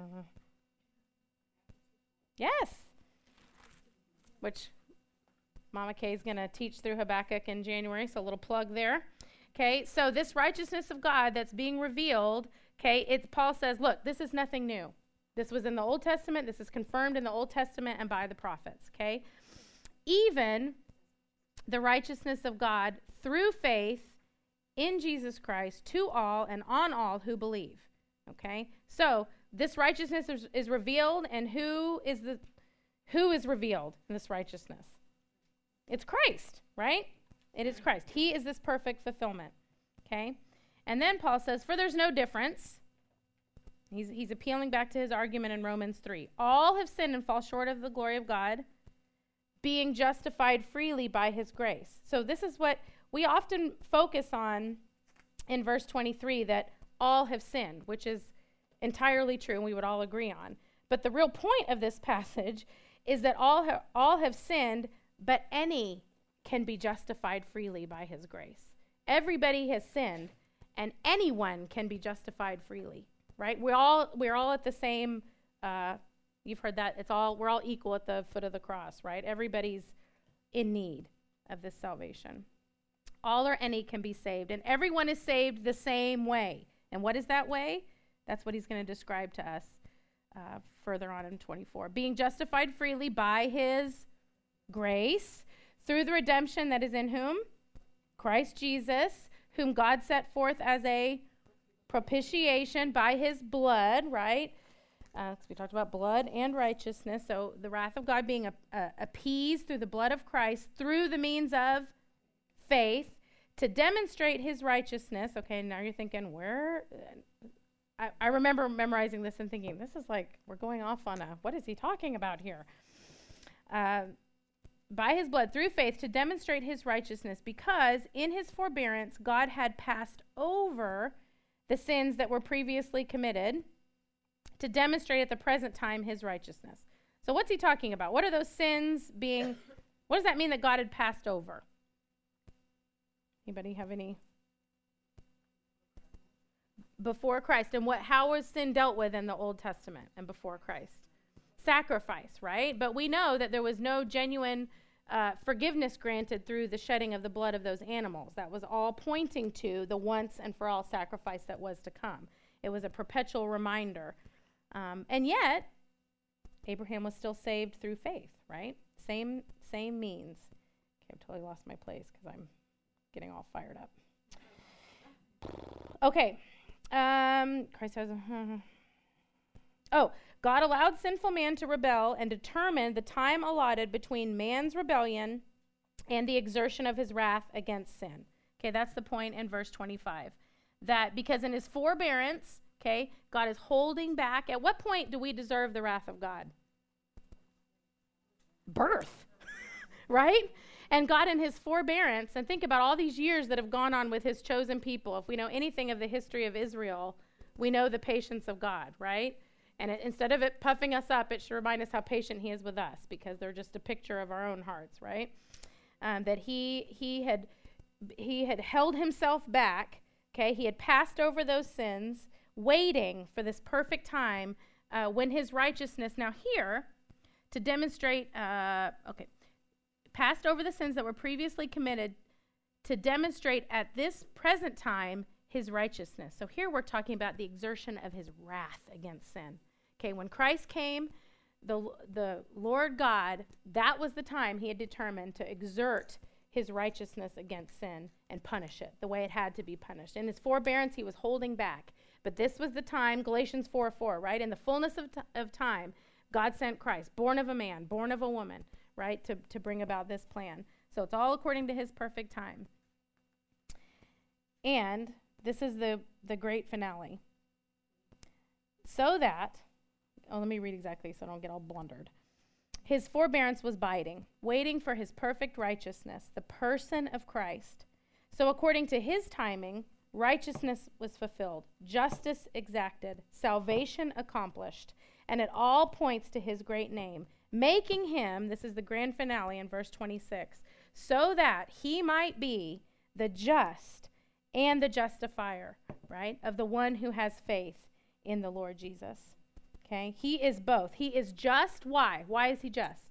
Yes. Which Mama Kay is going to teach through Habakkuk in January, so a little plug there. Okay, so this righteousness of God that's being revealed, okay, it's, Paul says, look, this is nothing new. This was in the Old Testament. This is confirmed in the Old Testament and by the prophets, okay? Even the righteousness of God through faith in Jesus Christ to all and on all who believe, okay? So this righteousness is, is revealed, and who is the who is revealed in this righteousness? It's Christ, right? It is Christ. He is this perfect fulfillment, okay? And then Paul says, for there's no difference. He's, he's appealing back to his argument in Romans three. All have sinned and fall short of the glory of God, being justified freely by his grace. So this is what we often focus on in verse twenty-three, that all have sinned, which is entirely true and we would all agree on. But the real point of this passage is that all, ha- all have sinned, but any can be justified freely by his grace. Everybody has sinned, and anyone can be justified freely, right? We all we're all at the same. Uh, you've heard that. It's all we're all equal at the foot of the cross, right? Everybody's in need of this salvation. all or any can be saved, and everyone is saved the same way. And what is that way? That's what he's going to describe to us uh, further on in twenty-four. Being justified freely by his grace through the redemption that is in whom? Christ Jesus, whom God set forth as a propitiation by his blood, right? Uh, we talked about blood and righteousness. So the wrath of God being a, a, appeased through the blood of Christ through the means of faith to demonstrate his righteousness. Okay, now you're thinking, where? I, I remember memorizing this and thinking, this is like, we're going off on a, what is he talking about here? Uh, by his blood, through faith, to demonstrate his righteousness, because in his forbearance, God had passed over the sins that were previously committed to demonstrate at the present time his righteousness. So what's he talking about? What are those sins being, what does that mean that God had passed over? Anybody have any? Before Christ. And what? How was sin dealt with in the Old Testament and before Christ? Sacrifice, right? But we know that there was no genuine uh, forgiveness granted through the shedding of the blood of those animals. That was all pointing to the once and for all sacrifice that was to come. It was a perpetual reminder. Um, and yet, Abraham was still saved through faith, right? Same, same means. Okay, I've totally lost my place because I'm getting all fired up. Okay. Um, Christ has a... Oh, God allowed sinful man to rebel and determined the time allotted between man's rebellion and the exertion of his wrath against sin. Okay, that's the point in verse twenty-five. That because in his forbearance, okay, God is holding back. At what point do we deserve the wrath of God? Birth, right? And God in his forbearance, and think about all these years that have gone on with his chosen people. If we know anything of the history of Israel, we know the patience of God, right? And it, instead of it puffing us up, it should remind us how patient he is with us, because they're just a picture of our own hearts, right? Um, that he he had he had held himself back, okay? He had passed over those sins, waiting for this perfect time uh, when his righteousness, now here, to demonstrate, uh, okay, passed over the sins that were previously committed to demonstrate at this present time his righteousness. So here we're talking about the exertion of his wrath against sin. Okay, when Christ came, the, the Lord God, that was the time he had determined to exert his righteousness against sin and punish it the way it had to be punished. In his forbearance, he was holding back. But this was the time, Galatians four four, right? In the fullness of, t- of time, God sent Christ, born of a man, born of a woman, right, to, to bring about this plan. So it's all according to his perfect time. And this is the, the great finale. So that, oh, let me read exactly so I don't get all blundered. His forbearance was biding, waiting for his perfect righteousness, the person of Christ. So according to his timing, righteousness was fulfilled, justice exacted, salvation accomplished, and it all points to his great name, making him, this is the grand finale in verse twenty-six, so that he might be the just and the justifier, right, of the one who has faith in the Lord Jesus. Okay, he is both. He is just. Why? Why is he just?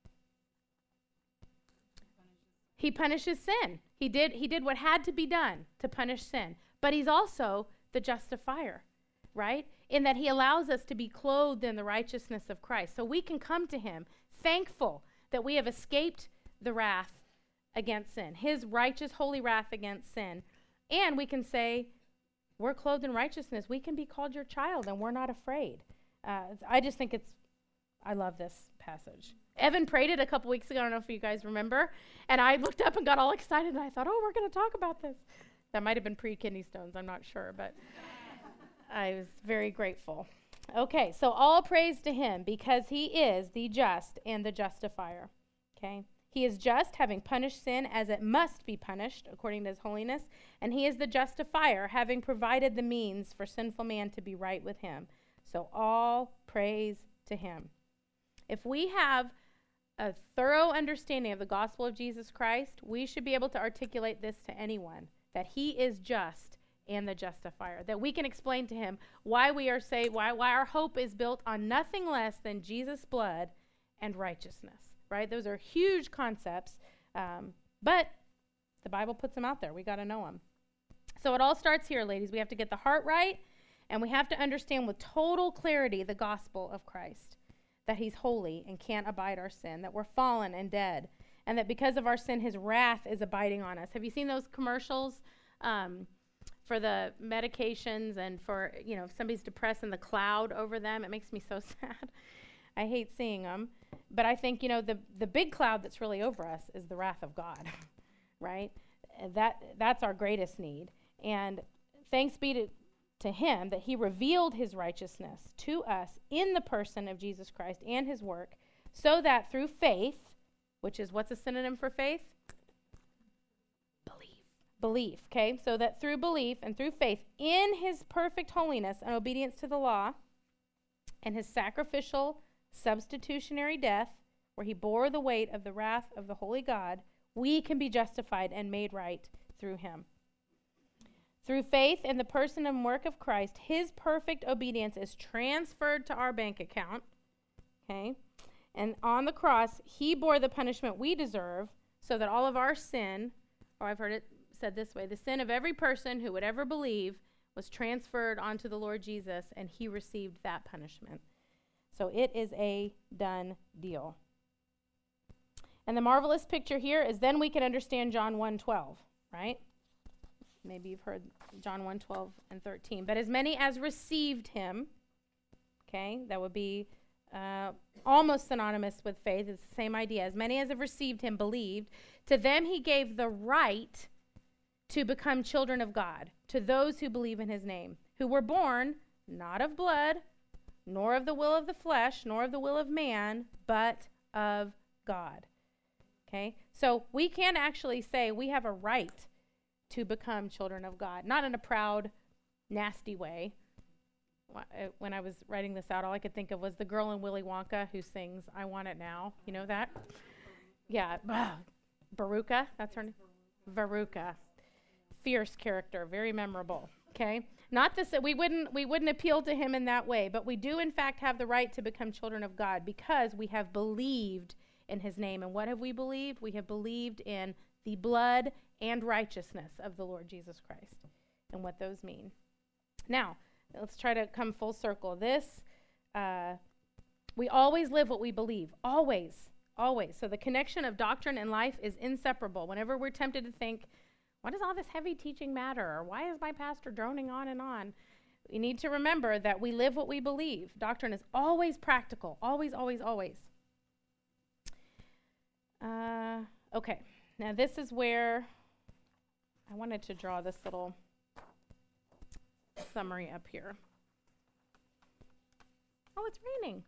He punishes sin. He did, he did what had to be done to punish sin. But he's also the justifier, right? In that he allows us to be clothed in the righteousness of Christ. So we can come to him thankful that we have escaped the wrath against sin, his righteous, holy wrath against sin. And we can say, we're clothed in righteousness. We can be called your child, and we're not afraid. Uh, I just think it's, I love this passage. Evan prayed it a couple weeks ago. I don't know if you guys remember. And I looked up and got all excited, and I thought, oh, we're going to talk about this. That might have been pre-kidney stones. I'm not sure, but I was very grateful. Okay, so all praise to him because he is the just and the justifier. Okay, he is just, having punished sin as it must be punished according to his holiness, and he is the justifier, having provided the means for sinful man to be right with him. So all praise to him. If we have a thorough understanding of the gospel of Jesus Christ, we should be able to articulate this to anyone, that he is just and the justifier, that we can explain to him why we are saved, why, why our hope is built on nothing less than Jesus' blood and righteousness, right? Those are huge concepts, um, but The Bible puts them out there. We got to know them. So it all starts here, ladies. We have to get the heart right, and we have to understand with total clarity the gospel of Christ, that he's holy and can't abide our sin, that we're fallen and dead, and that because of our sin, his wrath is abiding on us. Have you seen those commercials um, for the medications and for, you know, if somebody's depressed and the cloud over them? It makes me so sad. I hate seeing them. But I think, you know, the, the big cloud that's really over us is the wrath of God, right? That That's our greatest need. And thanks be to, to him that he revealed his righteousness to us in the person of Jesus Christ and his work, so that through faith, which is what's a synonym for faith? Belief. Belief, okay? So that through belief and through faith in his perfect holiness and obedience to the law and his sacrificial substitutionary death, where he bore the weight of the wrath of the holy God, we can be justified and made right through him. Through faith in the person and work of Christ, his perfect obedience is transferred to our bank account, okay? And on the cross, he bore the punishment we deserve so that all of our sin, or I've heard it said this way, the sin of every person who would ever believe was transferred onto the Lord Jesus, and he received that punishment. So it is a done deal. And the marvelous picture here is then we can understand John one twelve, right? Maybe you've heard John one twelve and thirteen. But as many as received him, okay, that would be uh, almost synonymous with faith. It's the same idea. As many as have received him believed. To them he gave the right to become children of God, to those who believe in his name, who were born not of blood, nor of the will of the flesh, nor of the will of man, but of God. Okay? So we can actually say we have a right to become children of God, not in a proud, nasty way. When I was writing this out, all I could think of was the girl in Willy Wonka who sings, "I Want It Now." You know that? Yeah. Veruca, that's her name? Veruca. Fierce character, very memorable. Okay? Not this, we wouldn't, we wouldn't appeal to him in that way, but we do in fact have the right to become children of God because we have believed in his name. And what have we believed? We have believed in the blood and righteousness of the Lord Jesus Christ and what those mean. Now, let's try to come full circle. This, uh, we always live what we believe. Always. Always. So the connection of doctrine and life is inseparable. Whenever we're tempted to think, what does all this heavy teaching matter? Or why is my pastor droning on and on? We need to remember that we live what we believe. Doctrine is always practical. Always, always, always. Uh, okay. Now this is where I wanted to draw this little summary up here. Oh, it's raining.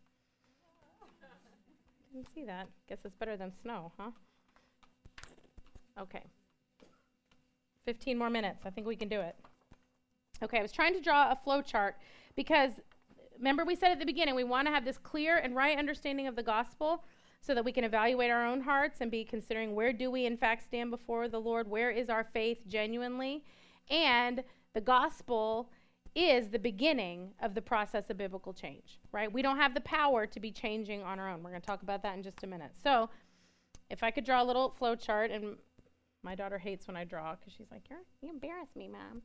Didn't see that. Guess it's better than snow, huh? Okay. fifteen more minutes. I think we can do it. Okay, I was trying to draw a flow chart because remember we said at the beginning we want to have this clear and right understanding of the gospel so that we can evaluate our own hearts and be considering where do we in fact stand before the Lord, where is our faith genuinely, and the gospel is the beginning of the process of biblical change, right? We don't have the power to be changing on our own. We're going to talk about that in just a minute. So if I could draw a little flow chart, and my daughter hates when I draw because she's like, You're, you embarrass me, Mom.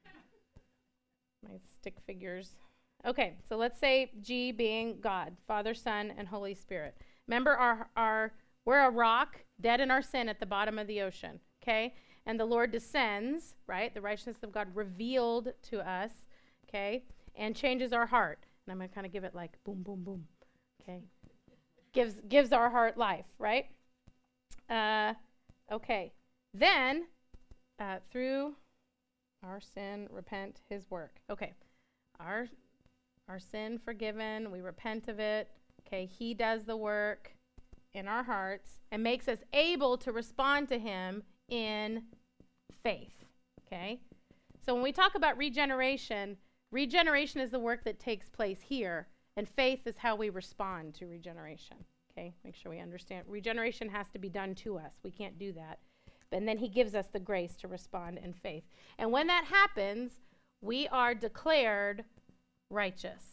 My stick figures. Okay, so let's say G being God, Father, Son, and Holy Spirit. Remember, our, our we're a rock, dead in our sin at the bottom of the ocean, okay? And the Lord descends, right? The righteousness of God revealed to us, okay? And changes our heart. And I'm going to kind of give it like boom, boom, boom, okay? Gives, gives our heart life, right? Uh, okay. Then, uh, through our sin, repent his work. Okay. Our, our sin forgiven, we repent of it. Okay, he does the work in our hearts and makes us able to respond to him in faith, okay? So when we talk about regeneration, regeneration is the work that takes place here, and faith is how we respond to regeneration, okay? Make sure we understand. Regeneration has to be done to us. We can't do that. And then he gives us the grace to respond in faith. And when that happens, we are declared righteous.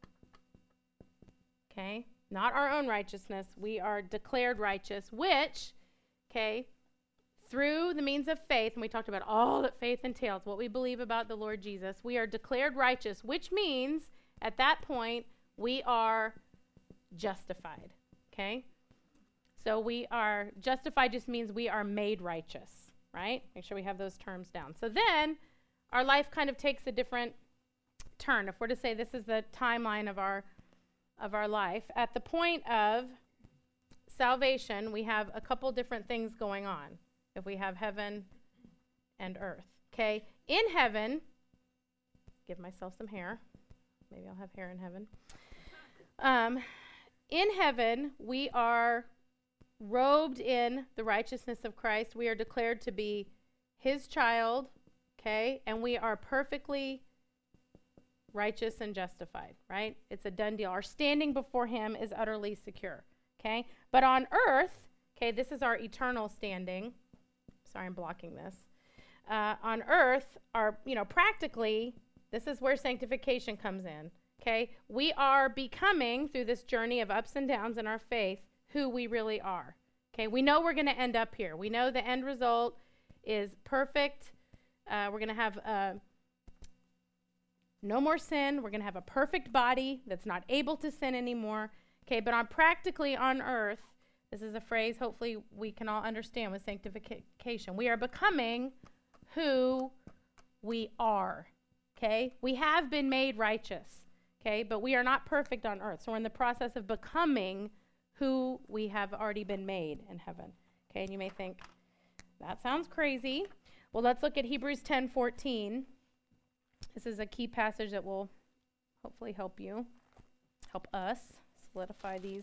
Okay? Not our own righteousness. We are declared righteous, which, okay, through the means of faith, and we talked about all that faith entails, what we believe about the Lord Jesus, we are declared righteous, which means at that point we are justified, okay? So we are justified just means we are made righteous, right? Make sure we have those terms down. So then our life kind of takes a different turn. If we're to say this is the timeline of our of our life, at the point of salvation, we have a couple different things going on. If we have heaven and earth, okay? In heaven, give myself some hair. Maybe I'll have hair in heaven. Um, in heaven, we are robed in the righteousness of Christ. We are declared to be his child, okay? And we are perfectly righteous and justified, right? It's a done deal. Our standing before him is utterly secure, okay? But on earth, okay, this is our eternal standing. Sorry, I'm blocking this. Uh, on earth, our, you know, practically, this is where sanctification comes in, okay? We are becoming, through this journey of ups and downs in our faith, who we really are, okay? We know we're going to end up here. We know the end result is perfect. Uh, we're going to have uh, no more sin. We're going to have a perfect body that's not able to sin anymore, okay? But on practically on earth, this is a phrase hopefully we can all understand with sanctification. We are becoming who we are, okay? We have been made righteous, okay? But we are not perfect on earth. So we're in the process of becoming who we have already been made in heaven, okay? And you may think, that sounds crazy. Well, let's look at Hebrews ten fourteen. This is a key passage that will hopefully help you, help us solidify these.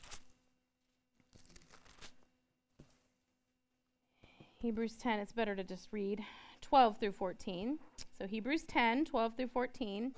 Hebrews ten, it's better to just read twelve through fourteen. So Hebrews ten, twelve through fourteen.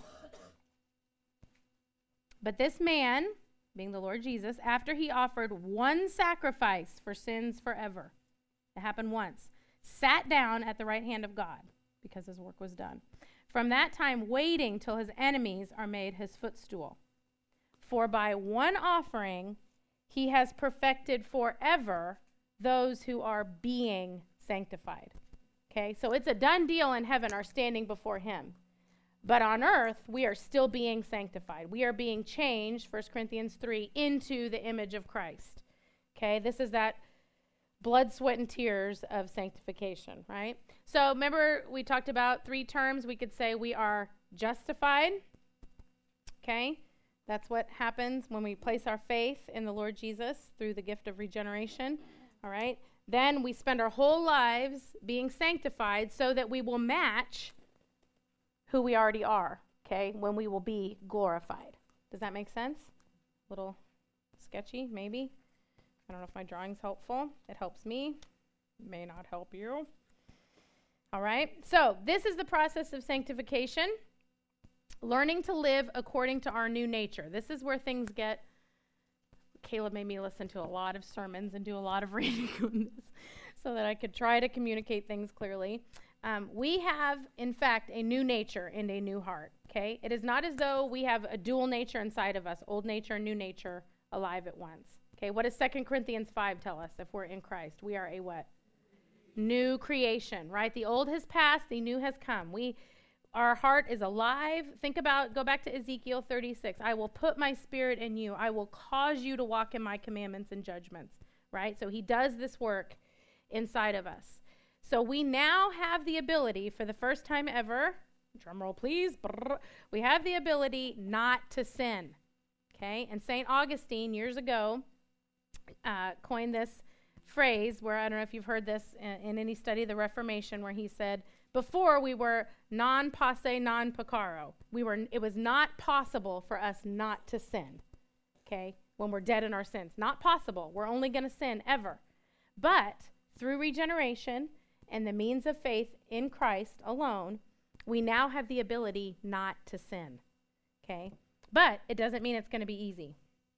But this man, being the Lord Jesus, after he offered one sacrifice for sins forever, it happened once, sat down at the right hand of God because his work was done. From that time, waiting till his enemies are made his footstool. For by one offering, he has perfected forever those who are being sanctified. Okay, so it's a done deal in heaven, our standing before him. But on earth, we are still being sanctified. We are being changed, First Corinthians three, into the image of Christ. Okay, this is that blood, sweat, and tears of sanctification, right? So remember, we talked about three terms. We could say we are justified. Okay, that's what happens when we place our faith in the Lord Jesus through the gift of regeneration. All right, then we spend our whole lives being sanctified so that we will match who we already are, okay, when we will be glorified. Does that make sense? A little sketchy, maybe? I don't know if my drawing's helpful. It helps me. It may not help you. All right, so this is the process of sanctification, learning to live according to our new nature. This is where things get, Caleb made me listen to a lot of sermons and do a lot of reading on this so that I could try to communicate things clearly. Um, we have, in fact, a new nature and a new heart, okay? It is not as though we have a dual nature inside of us, old nature and new nature alive at once. Okay, what does Second Corinthians five tell us if we're in Christ? We are a what? New creation, right? The old has passed, the new has come. We, our heart is alive. Think about, go back to Ezekiel thirty-six. I will put my spirit in you. I will cause you to walk in my commandments and judgments, right? So he does this work inside of us. So we now have the ability, for the first time ever, drum roll please, brrr, we have the ability not to sin, okay? And Saint Augustine, years ago, uh, coined this phrase where, I don't know if you've heard this in, in any study of the Reformation, where he said, before we were non posse, non peccaro. We were, it was not possible for us not to sin, okay, when we're dead in our sins. Not possible. We're only going to sin ever. But through regeneration and the means of faith in Christ alone, we now have the ability not to sin, okay? But it doesn't mean it's going to be easy.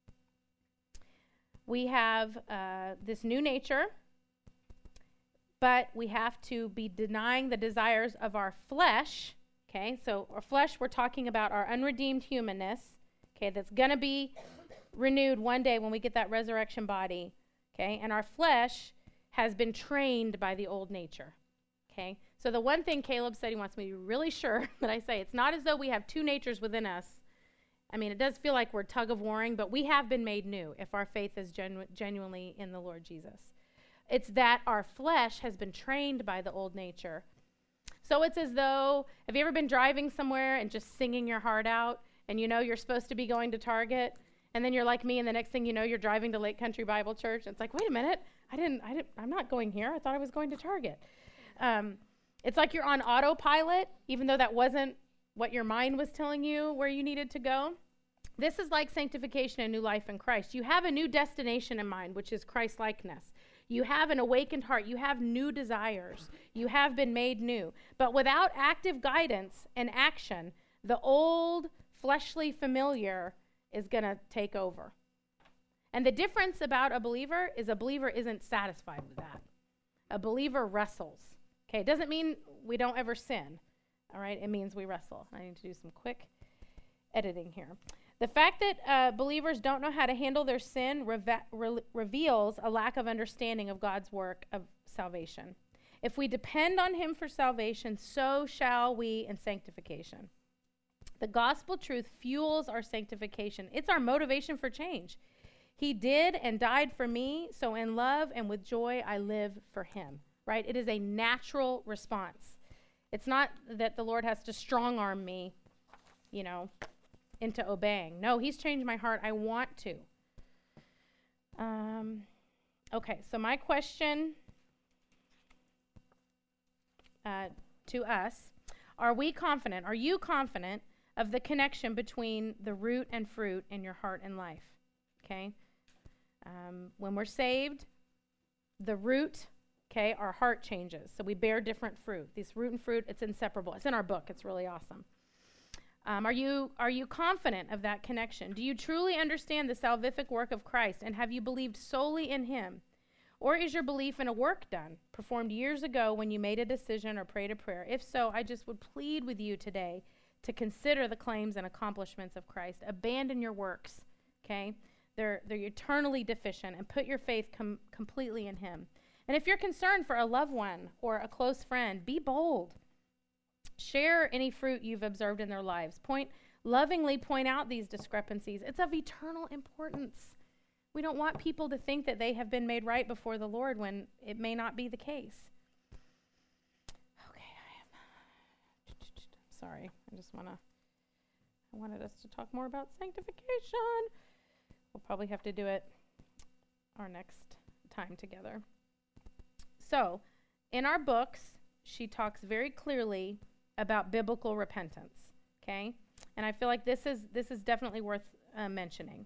We have uh, this new nature, but we have to be denying the desires of our flesh, okay? So our flesh, we're talking about our unredeemed humanness, okay, that's going to be renewed one day when we get that resurrection body, okay? And our flesh has been trained by the old nature. Okay? So the one thing Caleb said he wants me to be really sure that I say, it's not as though we have two natures within us. I mean, it does feel like we're tug of warring, but we have been made new if our faith is genu- genuinely in the Lord Jesus. It's that our flesh has been trained by the old nature. So it's as though, have you ever been driving somewhere and just singing your heart out, and you know you're supposed to be going to Target, and then you're like me, and the next thing you know, you're driving to Lake Country Bible Church, and it's like, wait a minute, I didn't, I didn't, I'm not going here. I thought I was going to Target. Um, it's like you're on autopilot, even though that wasn't what your mind was telling you where you needed to go. This is like sanctification and new life in Christ. You have a new destination in mind, which is Christ-likeness. You have an awakened heart. You have new desires. You have been made new. But without active guidance and action, the old fleshly familiar is going to take over. And the difference about a believer is a believer isn't satisfied with that. A believer wrestles. Okay, it doesn't mean we don't ever sin. All right, it means we wrestle. I need to do some quick editing here. The fact that uh, believers don't know how to handle their sin reve- re- reveals a lack of understanding of God's work of salvation. If we depend on him for salvation, so shall we in sanctification. The gospel truth fuels our sanctification. It's our motivation for change. He did and died for me, so in love and with joy I live for him, right? It is a natural response. It's not that the Lord has to strong-arm me, you know, into obeying. No, he's changed my heart. I want to. Um, okay, so my question uh, to us, are we confident, are you confident of the connection between the root and fruit in your heart and life? Okay? Um, when we're saved, the root, okay, our heart changes. So we bear different fruit. This root and fruit, it's inseparable. It's in our book. It's really awesome. Um, are you are you confident of that connection? Do you truly understand the salvific work of Christ, and have you believed solely in him? Or is your belief in a work done, performed years ago when you made a decision or prayed a prayer? If so, I just would plead with you today to consider the claims and accomplishments of Christ. Abandon your works, okay? They're, they're eternally deficient, and put your faith com- completely in him. And if you're concerned for a loved one or a close friend, be bold. Share any fruit you've observed in their lives. Point, lovingly point out these discrepancies. It's of eternal importance. We don't want people to think that they have been made right before the Lord when it may not be the case. Okay, I am sorry. I just want to, I wanted us to talk more about sanctification. We'll probably have to do it our next time together. So, in our books, she talks very clearly about biblical repentance, okay? And I feel like this is this is definitely worth uh, mentioning.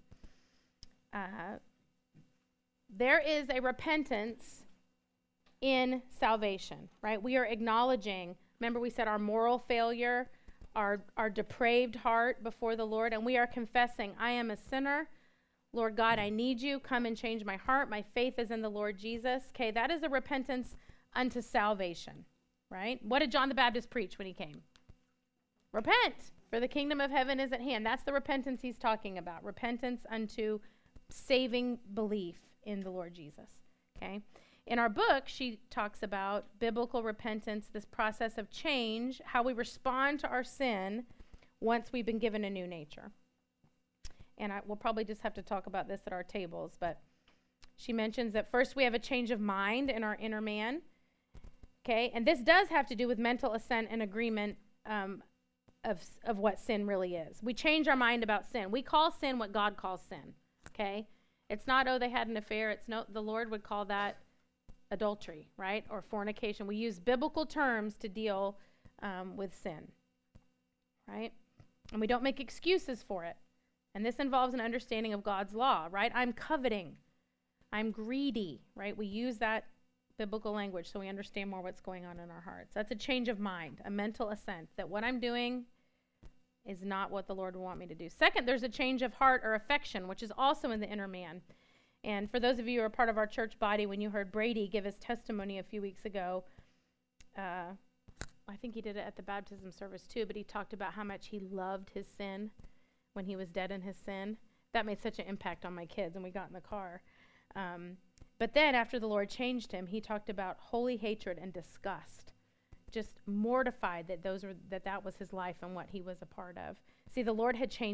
Uh, there is a repentance in salvation, right? We are acknowledging, remember we said our moral failure, our, our depraved heart before the Lord, and we are confessing, I am a sinner. Lord God, I need you. Come and change my heart. My faith is in the Lord Jesus. Okay, that is a repentance unto salvation, right? What did John the Baptist preach when he came? Repent, for the kingdom of heaven is at hand. That's the repentance he's talking about. Repentance unto saving belief in the Lord Jesus, okay? In our book, she talks about biblical repentance, this process of change, how we respond to our sin once we've been given a new nature. And I, we'll probably just have to talk about this at our tables, but she mentions that first we have a change of mind in our inner man, okay? And this does have to do with mental assent and agreement um, of, of what sin really is. We change our mind about sin. We call sin what God calls sin, okay? It's not, oh, they had an affair. It's no, the Lord would call that adultery, right? Or fornication. We use biblical terms to deal um, with sin, right? And we don't make excuses for it. And this involves an understanding of God's law, right? I'm coveting. I'm greedy, right? We use that biblical language so we understand more what's going on in our hearts. That's a change of mind, a mental assent that what I'm doing is not what the Lord would want me to do. Second, there's a change of heart or affection, which is also in the inner man. And for those of you who are part of our church body, when you heard Brady give his testimony a few weeks ago, uh, I think he did it at the baptism service too, but he talked about how much he loved his sin when he was dead in his sin. That made such an impact on my kids, and we got in the car. Um, But then after the Lord changed him, he talked about holy hatred and disgust, just mortified that those were that that was his life and what he was a part of. See, the Lord had changed